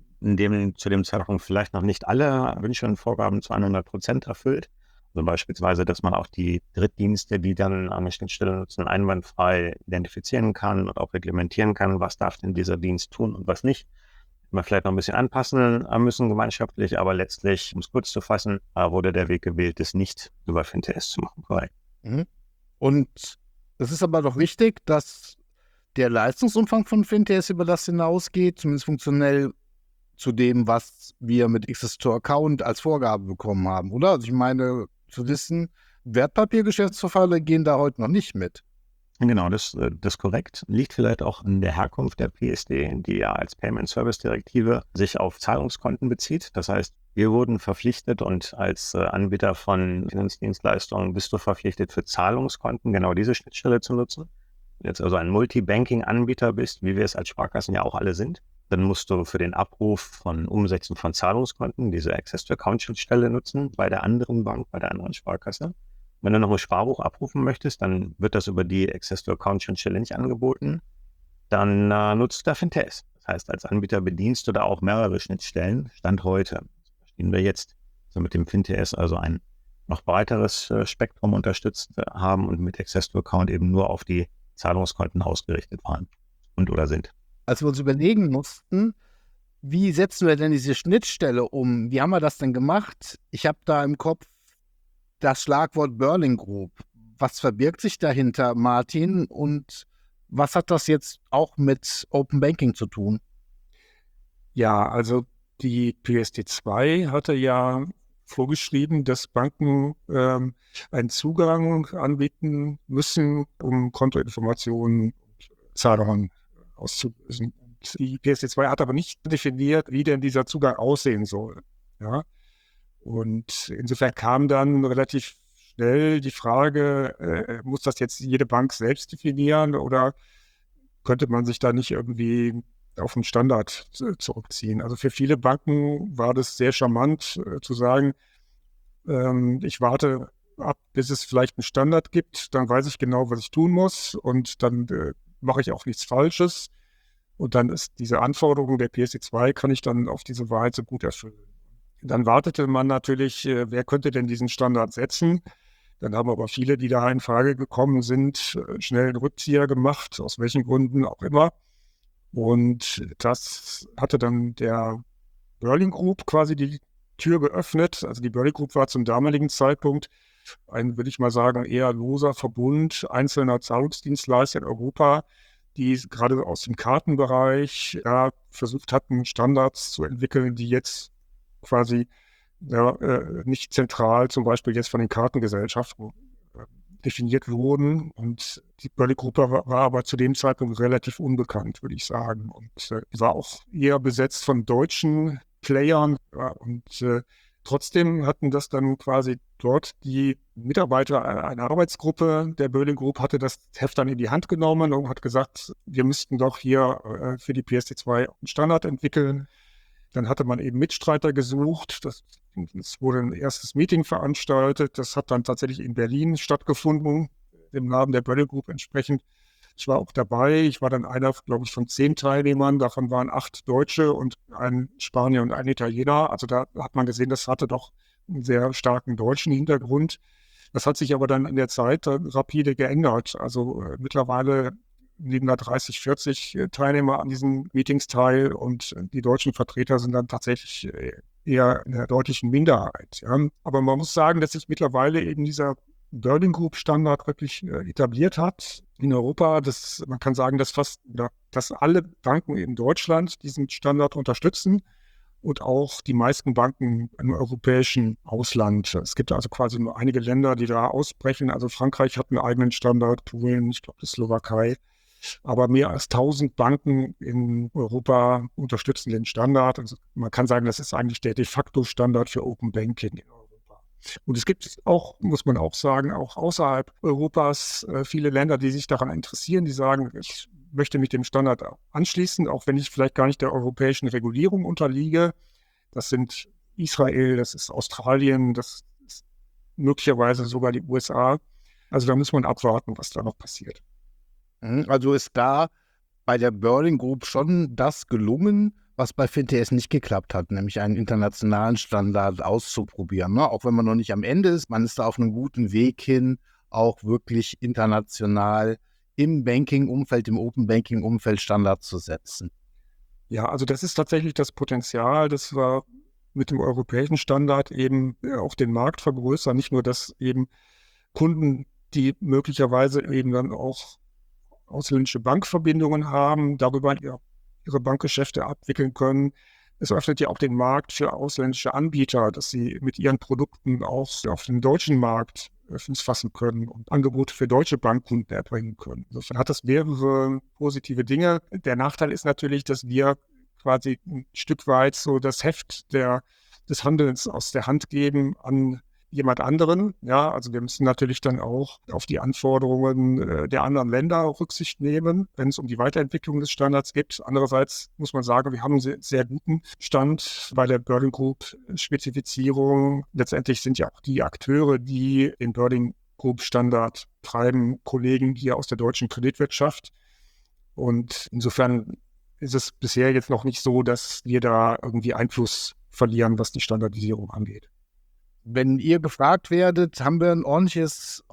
Speaker 6: zu dem Zeitpunkt vielleicht noch nicht alle Wünsche und Vorgaben zu 100% erfüllt. Also beispielsweise, dass man auch die Drittdienste, die dann eine Schnittstelle nutzen, einwandfrei identifizieren kann und auch reglementieren kann, was darf denn dieser Dienst tun und was nicht. Man vielleicht noch ein bisschen anpassen müssen gemeinschaftlich, aber letztlich, um es kurz zu fassen, wurde der Weg gewählt, das nicht über FinTS zu machen. Korrekt.
Speaker 4: Und es ist aber doch wichtig, dass der Leistungsumfang von FinTS über das hinausgeht, zumindest funktionell zu dem, was wir mit Access to Account als Vorgabe bekommen haben, oder? Also ich meine, zu wissen, Wertpapiergeschäftsverfahren gehen da heute noch nicht mit.
Speaker 6: Genau, das ist korrekt. Liegt vielleicht auch in der Herkunft der PSD, die ja als Payment Service Direktive sich auf Zahlungskonten bezieht. Das heißt, wir wurden verpflichtet und als Anbieter von Finanzdienstleistungen bist du verpflichtet, für Zahlungskonten genau diese Schnittstelle zu nutzen. Wenn du jetzt also ein Multibanking-Anbieter bist, wie wir es als Sparkassen ja auch alle sind, dann musst du für den Abruf von Umsätzen von Zahlungskonten diese Access-to-Account-Schnittstelle nutzen bei der anderen Bank, bei der anderen Sparkasse. Wenn du noch ein Sparbuch abrufen möchtest, dann wird das über die Access-to-Account-Schnittstelle nicht angeboten. Dann nutzt du da FinTS. Das heißt, als Anbieter bedienst du da auch mehrere Schnittstellen. Stand heute. Das verstehen wir jetzt, so mit dem FinTS also ein noch breiteres Spektrum unterstützt haben und mit Access-to-Account eben nur auf die Zahlungskonten ausgerichtet waren und oder sind.
Speaker 4: als wir uns überlegen mussten, wie setzen wir denn diese Schnittstelle um? Wie haben wir das denn gemacht? Ich habe da im Kopf das Schlagwort Berlin Group. Was verbirgt sich dahinter, Martin? Und was hat das jetzt auch mit Open Banking zu tun?
Speaker 5: Ja, also die PSD2 hatte ja vorgeschrieben, dass Banken einen Zugang anbieten müssen, um Kontoinformationen und Zahlungen auszulösen. Und die PSD2 hat aber nicht definiert, wie denn dieser Zugang aussehen soll. Ja? Und insofern kam dann relativ schnell die Frage, muss das jetzt jede Bank selbst definieren oder könnte man sich da nicht irgendwie auf einen Standard zurückziehen? Also für viele Banken war das sehr charmant zu sagen, ich warte ab, bis es vielleicht einen Standard gibt, dann weiß ich genau, was ich tun muss und dann mache ich auch nichts Falsches. Und dann ist diese Anforderung der PSD2, kann ich dann auf diese Weise gut erfüllen. Dann wartete man natürlich, wer könnte denn diesen Standard setzen? Dann haben aber viele, die da in Frage gekommen sind, schnell einen Rückzieher gemacht, aus welchen Gründen auch immer. Und das hatte dann der Berlin Group quasi die Tür geöffnet. Also die Berlin Group war zum damaligen Zeitpunkt ein, würde ich mal sagen, eher loser Verbund einzelner Zahlungsdienstleister in Europa, die gerade aus dem Kartenbereich versucht hatten, Standards zu entwickeln, die jetzt quasi nicht zentral zum Beispiel jetzt von den Kartengesellschaften definiert wurden. Und die Berlin Group war aber zu dem Zeitpunkt relativ unbekannt, würde ich sagen. Und war auch eher besetzt von deutschen Playern. Ja, und trotzdem hatten das dann quasi dort die Mitarbeiter einer Arbeitsgruppe der Berlin Group hatte das Heft dann in die Hand genommen und hat gesagt, wir müssten doch hier für die PSD2 einen Standard entwickeln. Dann hatte man eben Mitstreiter gesucht. Es wurde ein erstes Meeting veranstaltet. Das hat dann tatsächlich in Berlin stattgefunden, dem Namen der Berlin Group entsprechend. Ich war auch dabei. Ich war dann einer, glaube ich, von 10 Teilnehmern. Davon waren 8 Deutsche und ein Spanier und ein Italiener. Also da hat man gesehen, das hatte doch einen sehr starken deutschen Hintergrund. Das hat sich aber dann in der Zeit rapide geändert. Also mittlerweile nehmen da 30, 40 Teilnehmer an diesen Meetings teil und die deutschen Vertreter sind dann tatsächlich eher in der deutlichen Minderheit. Ja. Aber man muss sagen, dass sich mittlerweile eben dieser Berlin Group Standard wirklich etabliert hat in Europa. Man kann sagen, dass alle Banken in Deutschland diesen Standard unterstützen und auch die meisten Banken im europäischen Ausland. Es gibt also quasi nur einige Länder, die da ausbrechen. Also Frankreich hat einen eigenen Standard, Polen, ich glaube die Slowakei. Aber mehr als 1000 Banken in Europa unterstützen den Standard. Also man kann sagen, das ist eigentlich der de facto Standard für Open Banking in Europa. Und es gibt auch, muss man auch sagen, auch außerhalb Europas viele Länder, die sich daran interessieren, die sagen, ich möchte mich dem Standard anschließen, auch wenn ich vielleicht gar nicht der europäischen Regulierung unterliege. Das sind Israel, das ist Australien, das ist möglicherweise sogar die USA. Also da muss man abwarten, was da noch passiert.
Speaker 4: Also ist da bei der Berlin Group schon das gelungen, was bei FinTS nicht geklappt hat, nämlich einen internationalen Standard auszuprobieren. Ne? Auch wenn man noch nicht am Ende ist, man ist da auf einem guten Weg hin, auch wirklich international im Banking-Umfeld, im Open-Banking-Umfeld Standards zu setzen.
Speaker 5: Ja, also das ist tatsächlich das Potenzial, dass wir mit dem europäischen Standard eben auch den Markt vergrößern. Nicht nur, dass eben Kunden, die möglicherweise eben dann auch ausländische Bankverbindungen haben, darüber ihre Bankgeschäfte abwickeln können. Es öffnet ja auch den Markt für ausländische Anbieter, dass sie mit ihren Produkten auch auf den deutschen Markt Fuß fassen können und Angebote für deutsche Bankkunden erbringen können. Insofern hat das mehrere positive Dinge. Der Nachteil ist natürlich, dass wir quasi ein Stück weit so das Heft des Handelns aus der Hand geben an jemand anderen. Ja, also wir müssen natürlich dann auch auf die Anforderungen der anderen Länder Rücksicht nehmen, wenn es um die Weiterentwicklung des Standards geht. Andererseits muss man sagen, wir haben einen sehr guten Stand bei der Berlin Group Spezifizierung. Letztendlich sind ja auch die Akteure, die den Berlin Group Standard treiben, Kollegen hier aus der deutschen Kreditwirtschaft. Und insofern ist es bisher jetzt noch nicht so, dass wir da irgendwie Einfluss verlieren, was die Standardisierung angeht.
Speaker 4: Wenn ihr gefragt werdet, haben wir ein ordentliches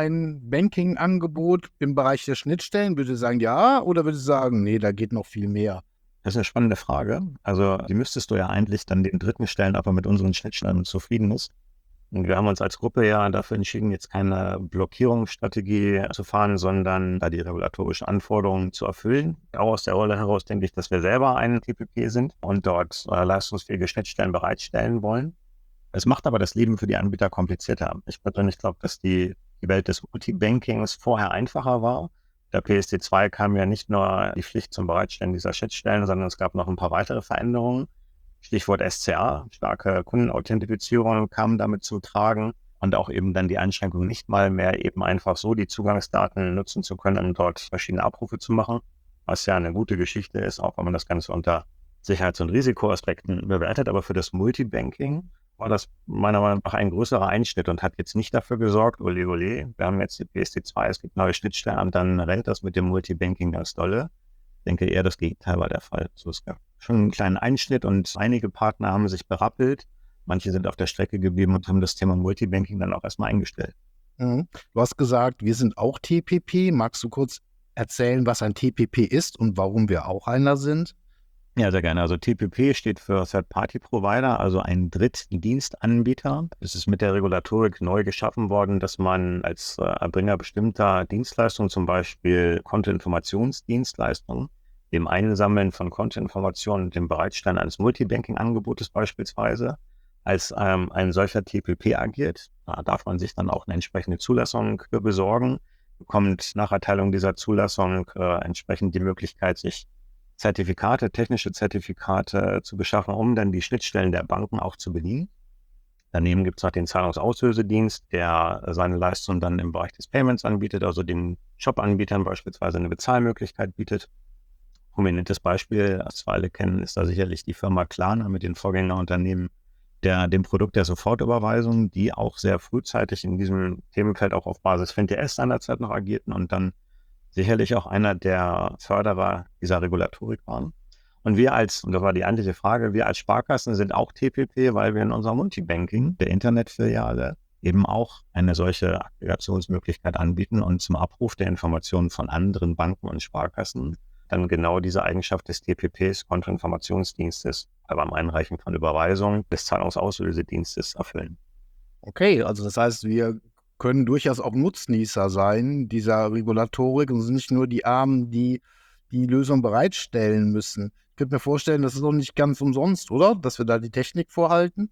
Speaker 4: Online-Banking-Angebot im Bereich der Schnittstellen, würdet ihr sagen ja oder würdet ihr sagen, nee, da geht noch viel mehr?
Speaker 6: Das ist eine spannende Frage. Also die müsstest du ja eigentlich dann den Dritten stellen, ob er mit unseren Schnittstellen zufrieden ist. Und wir haben uns als Gruppe ja dafür entschieden, jetzt keine Blockierungsstrategie zu fahren, sondern da die regulatorischen Anforderungen zu erfüllen. Auch aus der Rolle heraus denke ich, dass wir selber ein TPP sind und dort leistungsfähige Schnittstellen bereitstellen wollen. Es macht aber das Leben für die Anbieter komplizierter. Ich persönlich glaube, dass die Welt des Multibankings vorher einfacher war. Der PSD2 kam ja nicht nur die Pflicht zum Bereitstellen dieser Schnittstellen, sondern es gab noch ein paar weitere Veränderungen. Stichwort SCA, starke Kundenauthentifizierung kam damit zu tragen und auch eben dann die Einschränkung, nicht mal mehr eben einfach so die Zugangsdaten nutzen zu können, um dort verschiedene Abrufe zu machen, was ja eine gute Geschichte ist, auch wenn man das Ganze unter Sicherheits- und Risikoaspekten bewertet. Aber für das Multibanking war das meiner Meinung nach ein größerer Einschnitt und hat jetzt nicht dafür gesorgt, ole, wir haben jetzt die PSD2, es gibt neue Schnittstellen und dann rennt das mit dem Multibanking ganz dolle. Ich denke eher, das Gegenteil war der Fall. Also es gab schon einen kleinen Einschnitt und einige Partner haben sich berappelt. Manche sind auf der Strecke geblieben und haben das Thema Multibanking dann auch erstmal eingestellt.
Speaker 4: Mhm. Du hast gesagt, wir sind auch TPP. Magst du kurz erzählen, was ein TPP ist und warum wir auch einer sind?
Speaker 6: Ja, sehr gerne. Also TPP steht für Third-Party-Provider, also ein Drittdienstanbieter. Es ist mit der Regulatorik neu geschaffen worden, dass man als Erbringer bestimmter Dienstleistungen, zum Beispiel Kontoinformationsdienstleistungen, dem Einsammeln von Kontoinformationen und dem Bereitstellen eines Multibanking-Angebotes beispielsweise, als ein solcher TPP agiert. Da darf man sich dann auch eine entsprechende Zulassung besorgen, bekommt nach Erteilung dieser Zulassung entsprechend die Möglichkeit, sich Zertifikate, technische Zertifikate zu beschaffen, um dann die Schnittstellen der Banken auch zu bedienen. Daneben gibt es noch den Zahlungsauslösedienst, der seine Leistung dann im Bereich des Payments anbietet, also den Shop-Anbietern beispielsweise eine Bezahlmöglichkeit bietet. Prominentes Beispiel, das wir alle kennen, ist da sicherlich die Firma Klarna mit den Vorgängerunternehmen dem Produkt der Sofortüberweisung, die auch sehr frühzeitig in diesem Themenfeld auch auf Basis FinTS seinerzeit noch agierten und dann sicherlich auch einer der Förderer dieser Regulatorik waren. Und und das war die eigentliche Frage, wir als Sparkassen sind auch TPP, weil wir in unserem Multibanking, der Internetfiliale, eben auch eine solche Aggregationsmöglichkeit anbieten und zum Abruf der Informationen von anderen Banken und Sparkassen dann genau diese Eigenschaft des TPPs, Kontoinformationsdienstes, beim Einreichen von Überweisungen des Zahlungsauslösedienstes erfüllen.
Speaker 4: Okay, also das heißt, wir können durchaus auch Nutznießer sein dieser Regulatorik und sind nicht nur die Armen, die die Lösung bereitstellen müssen. Ich könnte mir vorstellen, das ist doch nicht ganz umsonst, oder? Dass wir da die Technik vorhalten?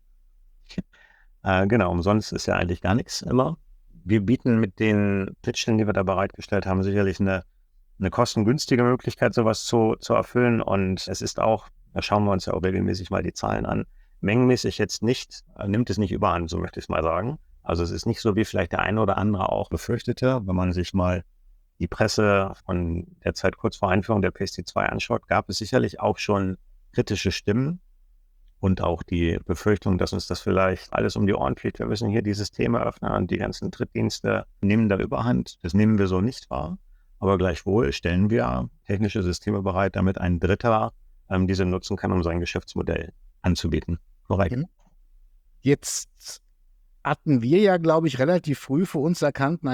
Speaker 6: Genau, umsonst ist ja eigentlich gar nichts immer. Wir bieten mit den Schnittstellen, die wir da bereitgestellt haben, sicherlich eine kostengünstige Möglichkeit, sowas zu erfüllen. Und es ist auch, da schauen wir uns ja auch regelmäßig mal die Zahlen an, mengenmäßig jetzt nimmt es nicht überhand, so möchte ich es mal sagen. Also es ist nicht so, wie vielleicht der eine oder andere auch befürchtete. Wenn man sich mal die Presse von der Zeit kurz vor Einführung der PSD2 anschaut, gab es sicherlich auch schon kritische Stimmen und auch die Befürchtung, dass uns das vielleicht alles um die Ohren fliegt. Wir müssen hier dieses Thema öffnen und die ganzen Drittdienste nehmen da Überhand. Das nehmen wir so nicht wahr. Aber gleichwohl stellen wir technische Systeme bereit, damit ein Dritter diese nutzen kann, um sein Geschäftsmodell anzubieten. Korrekt.
Speaker 4: Jetzt hatten wir ja, glaube ich, relativ früh für uns erkannt,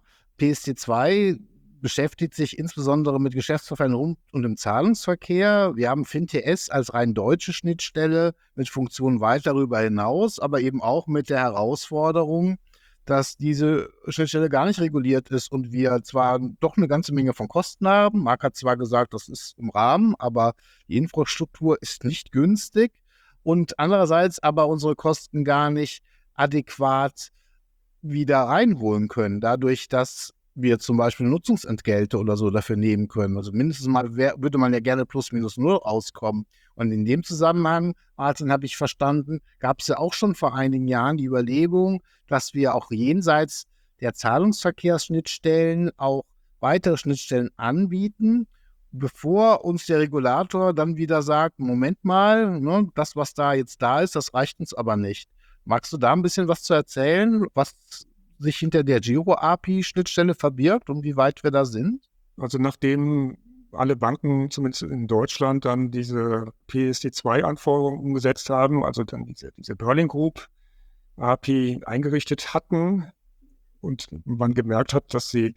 Speaker 4: PSD2 beschäftigt sich insbesondere mit Geschäftsverfahren und im Zahlungsverkehr. Wir haben FinTS als rein deutsche Schnittstelle mit Funktionen weit darüber hinaus, aber eben auch mit der Herausforderung, dass diese Schnittstelle gar nicht reguliert ist und wir zwar doch eine ganze Menge von Kosten haben. Marc hat zwar gesagt, das ist im Rahmen, aber die Infrastruktur ist nicht günstig und andererseits aber unsere Kosten gar nicht adäquat wieder reinholen können, dadurch, dass wir zum Beispiel Nutzungsentgelte oder so dafür nehmen können. Also mindestens mal würde man ja gerne plus minus null rauskommen. Und in dem Zusammenhang, Martin, habe ich verstanden, gab es ja auch schon vor einigen Jahren die Überlegung, dass wir auch jenseits der Zahlungsverkehrsschnittstellen auch weitere Schnittstellen anbieten, bevor uns der Regulator dann wieder sagt, Moment mal, ne, das, was da jetzt da ist, das reicht uns aber nicht. Magst du da ein bisschen was zu erzählen, was sich hinter der Giro-API-Schnittstelle verbirgt und wie weit wir da sind?
Speaker 5: Also nachdem alle Banken, zumindest in Deutschland, dann diese PSD2-Anforderungen umgesetzt haben, also dann diese Berlin Group API eingerichtet hatten und man gemerkt hat, dass sie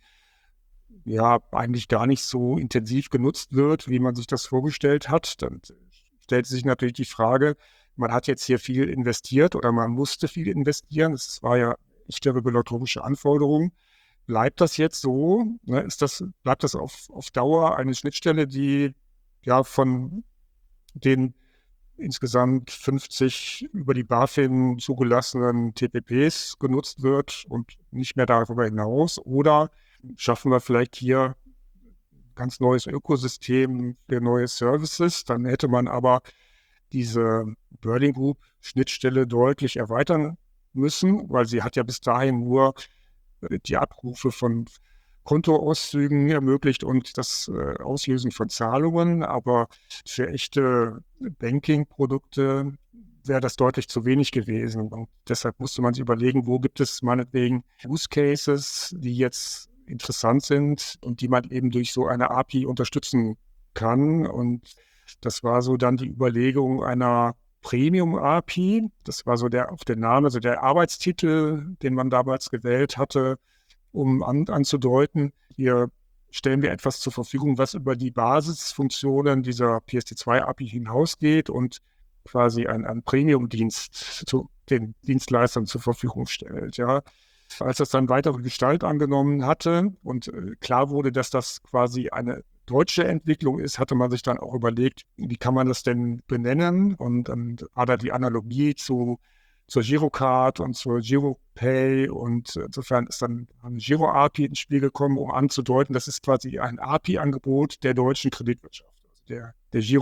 Speaker 5: ja eigentlich gar nicht so intensiv genutzt wird, wie man sich das vorgestellt hat. Dann stellt sich natürlich die Frage, man hat jetzt hier viel investiert oder man musste viel investieren. Das war ja echte regulatorische Anforderung. Bleibt das jetzt so? Ne, bleibt das auf Dauer eine Schnittstelle, die ja von den insgesamt 50 über die BaFin zugelassenen TPPs genutzt wird und nicht mehr darüber hinaus? Oder schaffen wir vielleicht hier ein ganz neues Ökosystem für neue Services? Dann hätte man aber diese Burling Group Schnittstelle deutlich erweitern müssen, weil sie hat ja bis dahin nur die Abrufe von Kontoauszügen ermöglicht und das Auslösen von Zahlungen, aber für echte Banking-Produkte wäre das deutlich zu wenig gewesen. Und deshalb musste man sich überlegen, wo gibt es meinetwegen Use Cases, die jetzt interessant sind und die man eben durch so eine API unterstützen kann. Und das war so dann die Überlegung einer Premium-API. Das war so auch der Name, so der Arbeitstitel, den man damals gewählt hatte, um anzudeuten, hier stellen wir etwas zur Verfügung, was über die Basisfunktionen dieser PSD2-API hinausgeht und quasi einen Premium-Dienst zu den Dienstleistern zur Verfügung stellt. Ja. Als das dann weitere Gestalt angenommen hatte und klar wurde, dass das quasi eine deutsche Entwicklung ist, hatte man sich dann auch überlegt, wie kann man das denn benennen? Und dann war da die Analogie zur Girocard und zur Giropay und insofern ist dann eine Giro-API ins Spiel gekommen, um anzudeuten, das ist quasi ein API-Angebot der deutschen Kreditwirtschaft, also der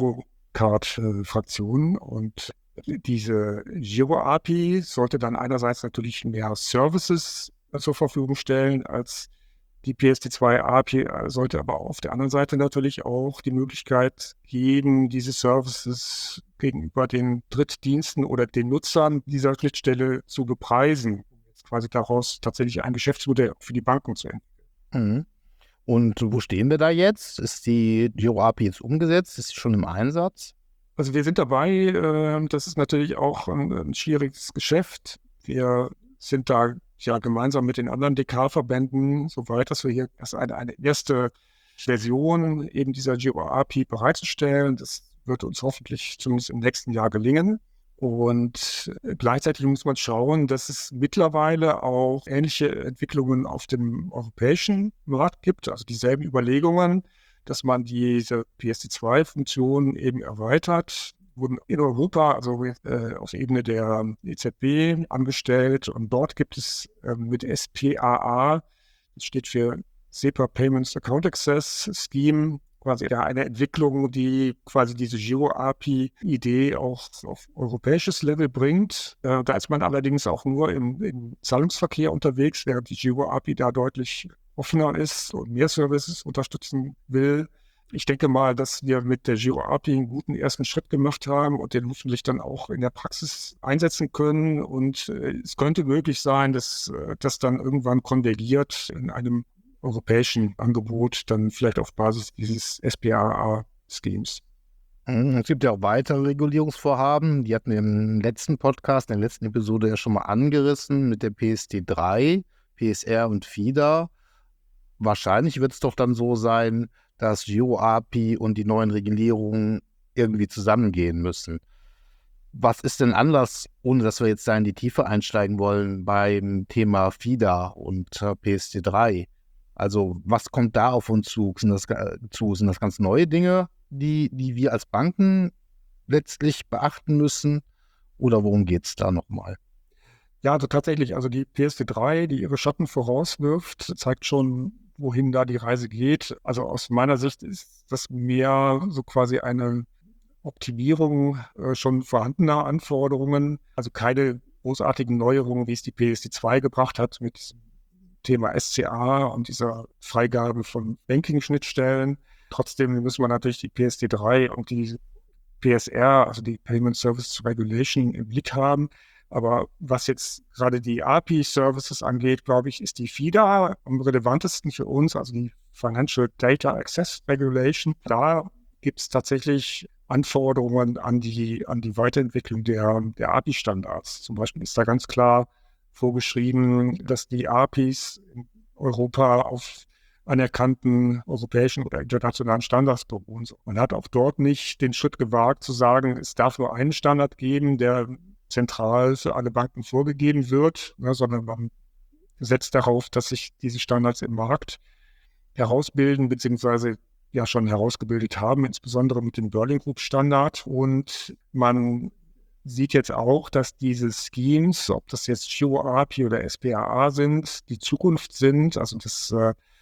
Speaker 5: Girocard-Fraktion. Und diese Giro-API sollte dann einerseits natürlich mehr Services zur Verfügung stellen als die PSD2-API, sollte aber auf der anderen Seite natürlich auch die Möglichkeit geben, diese Services gegenüber den Drittdiensten oder den Nutzern dieser Schnittstelle zu bepreisen, jetzt quasi daraus tatsächlich ein Geschäftsmodell für die Banken zu entwickeln.
Speaker 4: Und wo stehen wir da jetzt? Ist die Giro-API jetzt umgesetzt? Ist sie schon im Einsatz?
Speaker 5: Also wir sind dabei, das ist natürlich auch ein schwieriges Geschäft. Wir sind da ja gemeinsam mit den anderen DK-Verbänden soweit, dass wir hier eine erste Version eben dieser Giro-API bereitzustellen. Das wird uns hoffentlich zumindest im nächsten Jahr gelingen. Und gleichzeitig muss man schauen, dass es mittlerweile auch ähnliche Entwicklungen auf dem europäischen Markt gibt, also dieselben Überlegungen, dass man diese PSD2-Funktion eben erweitert, wurden in Europa, also auf Ebene der EZB angestellt und dort gibt es mit SPAA, das steht für SEPA Payments Account Access Scheme, quasi eine Entwicklung, die quasi diese Giro-API-Idee auch auf europäisches Level bringt. Da ist man allerdings auch nur im Zahlungsverkehr unterwegs, während die Giro-API da deutlich offener ist und mehr Services unterstützen will. Ich denke mal, dass wir mit der Giro-API einen guten ersten Schritt gemacht haben und den hoffentlich dann auch in der Praxis einsetzen können. Und es könnte möglich sein, dass das dann irgendwann konvergiert in einem europäischen Angebot, dann vielleicht auf Basis dieses SPAA-Schemes.
Speaker 4: Es gibt ja auch weitere Regulierungsvorhaben. Die hatten wir im letzten Podcast, in der letzten Episode ja schon mal angerissen mit der PSD3, PSR und FIDA. Wahrscheinlich wird es doch dann so sein, dass Giro-API und die neuen Regulierungen irgendwie zusammengehen müssen. Was ist denn anders, ohne dass wir jetzt da in die Tiefe einsteigen wollen, beim Thema FIDA und PSD3? Also was kommt da auf uns zu? Sind das ganz neue Dinge, die wir als Banken letztlich beachten müssen? Oder worum geht es da nochmal?
Speaker 5: Ja, also tatsächlich, also die PSD3, die ihre Schatten vorauswirft, zeigt schon, wohin da die Reise geht. Also aus meiner Sicht ist das mehr so quasi eine Optimierung schon vorhandener Anforderungen. Also keine großartigen Neuerungen, wie es die PSD2 gebracht hat mit diesem Thema SCA und dieser Freigabe von Banking-Schnittstellen. Trotzdem müssen wir natürlich die PSD3 und die PSR, also die Payment Service Regulation, im Blick haben. Aber was jetzt gerade die API-Services angeht, glaube ich, ist die FIDA am relevantesten für uns, also die Financial Data Access Regulation. Da gibt es tatsächlich Anforderungen an die Weiterentwicklung der API-Standards. Zum Beispiel ist da ganz klar vorgeschrieben, dass die APIs in Europa auf anerkannten europäischen oder internationalen Standards beruhen. Man hat auch dort nicht den Schritt gewagt zu sagen, es darf nur einen Standard geben, der zentral für alle Banken vorgegeben wird, sondern man setzt darauf, dass sich diese Standards im Markt herausbilden, beziehungsweise ja schon herausgebildet haben, insbesondere mit dem Berlin Group Standard. Und man sieht jetzt auch, dass diese Schemes, ob das jetzt Giro-API oder SPAA sind, die Zukunft sind. Also dass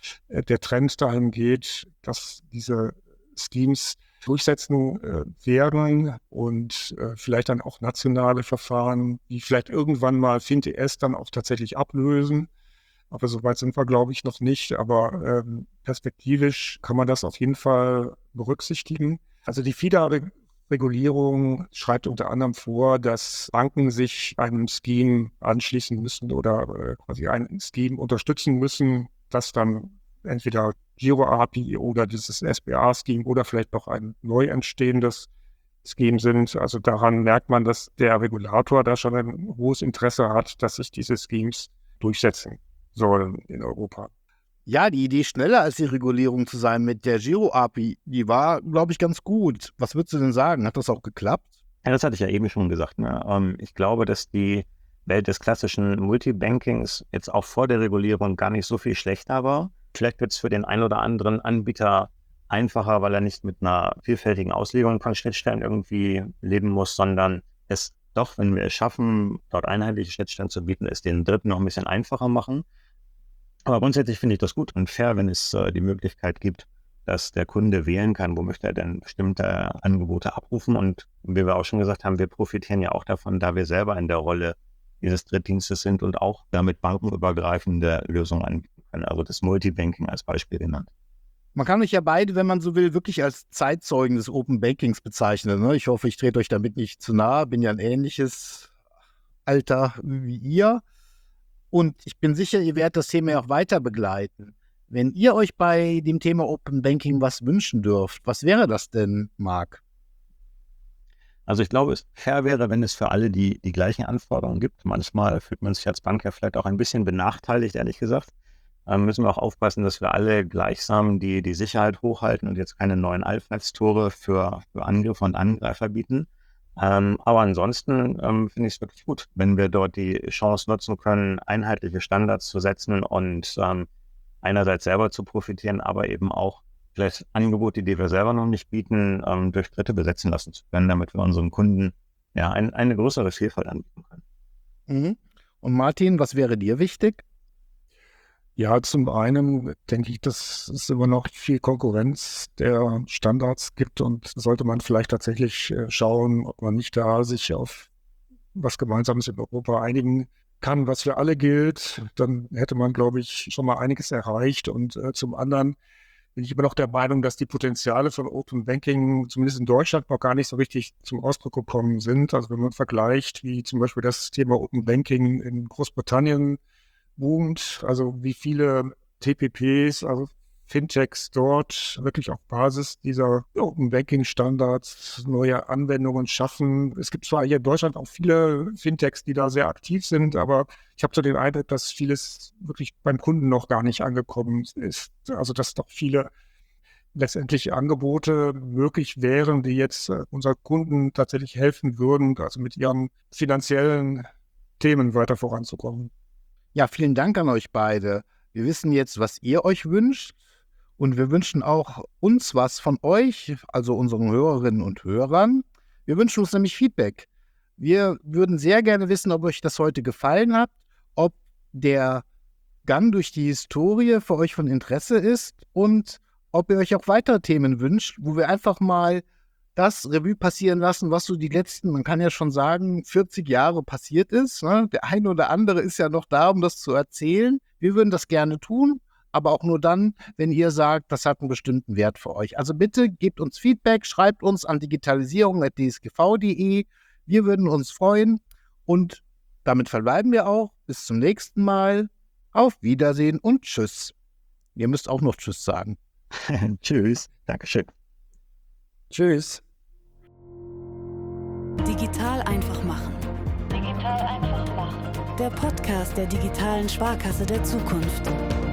Speaker 5: der Trend dahin geht, dass diese Schemes durchsetzen werden und vielleicht dann auch nationale Verfahren, die vielleicht irgendwann mal FinTS dann auch tatsächlich ablösen. Aber soweit sind wir, glaube ich, noch nicht. Aber perspektivisch kann man das auf jeden Fall berücksichtigen. Also die FIDA-Regulierung schreibt unter anderem vor, dass Banken sich einem Scheme anschließen müssen oder quasi ein Scheme unterstützen müssen, das dann entweder Giro-API oder dieses SPA-Scheme oder vielleicht noch ein neu entstehendes Scheme sind. Also daran merkt man, dass der Regulator da schon ein hohes Interesse hat, dass sich diese Schemes durchsetzen sollen in Europa.
Speaker 4: Ja, die Idee, schneller als die Regulierung zu sein mit der Giro-API, die war, glaube ich, ganz gut. Was würdest du denn sagen? Hat das auch geklappt?
Speaker 6: Ja, das hatte ich ja eben schon gesagt. Ne? Ich glaube, dass die Welt des klassischen Multibankings jetzt auch vor der Regulierung gar nicht so viel schlechter war. Vielleicht wird es für den einen oder anderen Anbieter einfacher, weil er nicht mit einer vielfältigen Auslegung von Schnittstellen irgendwie leben muss, sondern es doch, wenn wir es schaffen, dort einheitliche Schnittstellen zu bieten, es den Dritten noch ein bisschen einfacher machen. Aber grundsätzlich finde ich das gut und fair, wenn es die Möglichkeit gibt, dass der Kunde wählen kann, wo möchte er denn bestimmte Angebote abrufen. Und wie wir auch schon gesagt haben, wir profitieren ja auch davon, da wir selber in der Rolle dieses Drittdienstes sind und auch damit bankenübergreifende Lösungen anbieten können. Also das Multibanking als Beispiel genannt.
Speaker 4: Man kann euch ja beide, wenn man so will, wirklich als Zeitzeugen des Open Bankings bezeichnen. Ne? Ich hoffe, ich trete euch damit nicht zu nahe. Bin ja ein ähnliches Alter wie ihr. Und ich bin sicher, ihr werdet das Thema ja auch weiter begleiten. Wenn ihr euch bei dem Thema Open Banking was wünschen dürft, was wäre das denn, Marc?
Speaker 6: Also ich glaube, es fair wäre, wenn es für alle die gleichen Anforderungen gibt. Manchmal fühlt man sich als Bank ja vielleicht auch ein bisschen benachteiligt, ehrlich gesagt. Müssen wir auch aufpassen, dass wir alle gleichsam die Sicherheit hochhalten und jetzt keine neuen Altnetztore für Angriffe und Angreifer bieten. Aber ansonsten finde ich es wirklich gut, wenn wir dort die Chance nutzen können, einheitliche Standards zu setzen und einerseits selber zu profitieren, aber eben auch vielleicht Angebote, die wir selber noch nicht bieten, durch Dritte besetzen lassen zu können, damit wir unseren Kunden ja eine größere Vielfalt anbieten können.
Speaker 4: Mhm. Und Martin, was wäre dir wichtig?
Speaker 5: Ja, zum einen denke ich, dass es immer noch viel Konkurrenz der Standards gibt und sollte man vielleicht tatsächlich schauen, ob man nicht da sich auf was Gemeinsames in Europa einigen kann, was für alle gilt. Dann hätte man, glaube ich, schon mal einiges erreicht. Und zum anderen bin ich immer noch der Meinung, dass die Potenziale von Open Banking zumindest in Deutschland noch gar nicht so richtig zum Ausdruck gekommen sind. Also wenn man vergleicht, wie zum Beispiel das Thema Open Banking in Großbritannien boomt, also wie viele TPPs, also Fintechs dort wirklich auf Basis dieser Open Banking Standards neue Anwendungen schaffen. Es gibt zwar hier in Deutschland auch viele Fintechs, die da sehr aktiv sind, aber ich habe so den Eindruck, dass vieles wirklich beim Kunden noch gar nicht angekommen ist. Also dass doch viele letztendlich Angebote möglich wären, die jetzt unseren Kunden tatsächlich helfen würden, also mit ihren finanziellen Themen weiter voranzukommen.
Speaker 4: Ja, vielen Dank an euch beide. Wir wissen jetzt, was ihr euch wünscht und wir wünschen auch uns was von euch, also unseren Hörerinnen und Hörern. Wir wünschen uns nämlich Feedback. Wir würden sehr gerne wissen, ob euch das heute gefallen hat, ob der Gang durch die Historie für euch von Interesse ist und ob ihr euch auch weitere Themen wünscht, wo wir einfach mal das Revue passieren lassen, was so die letzten, man kann ja schon sagen, 40 Jahre passiert ist. Ne? Der eine oder andere ist ja noch da, um das zu erzählen. Wir würden das gerne tun, aber auch nur dann, wenn ihr sagt, das hat einen bestimmten Wert für euch. Also bitte gebt uns Feedback, schreibt uns an digitalisierung@dsgv.de. Wir würden uns freuen und damit verbleiben wir auch. Bis zum nächsten Mal. Auf Wiedersehen und Tschüss. Ihr müsst auch noch Tschüss sagen.
Speaker 6: Tschüss. Dankeschön.
Speaker 5: Tschüss.
Speaker 1: Digital einfach machen.
Speaker 2: Digital einfach machen.
Speaker 1: Der Podcast der digitalen Sparkasse der Zukunft.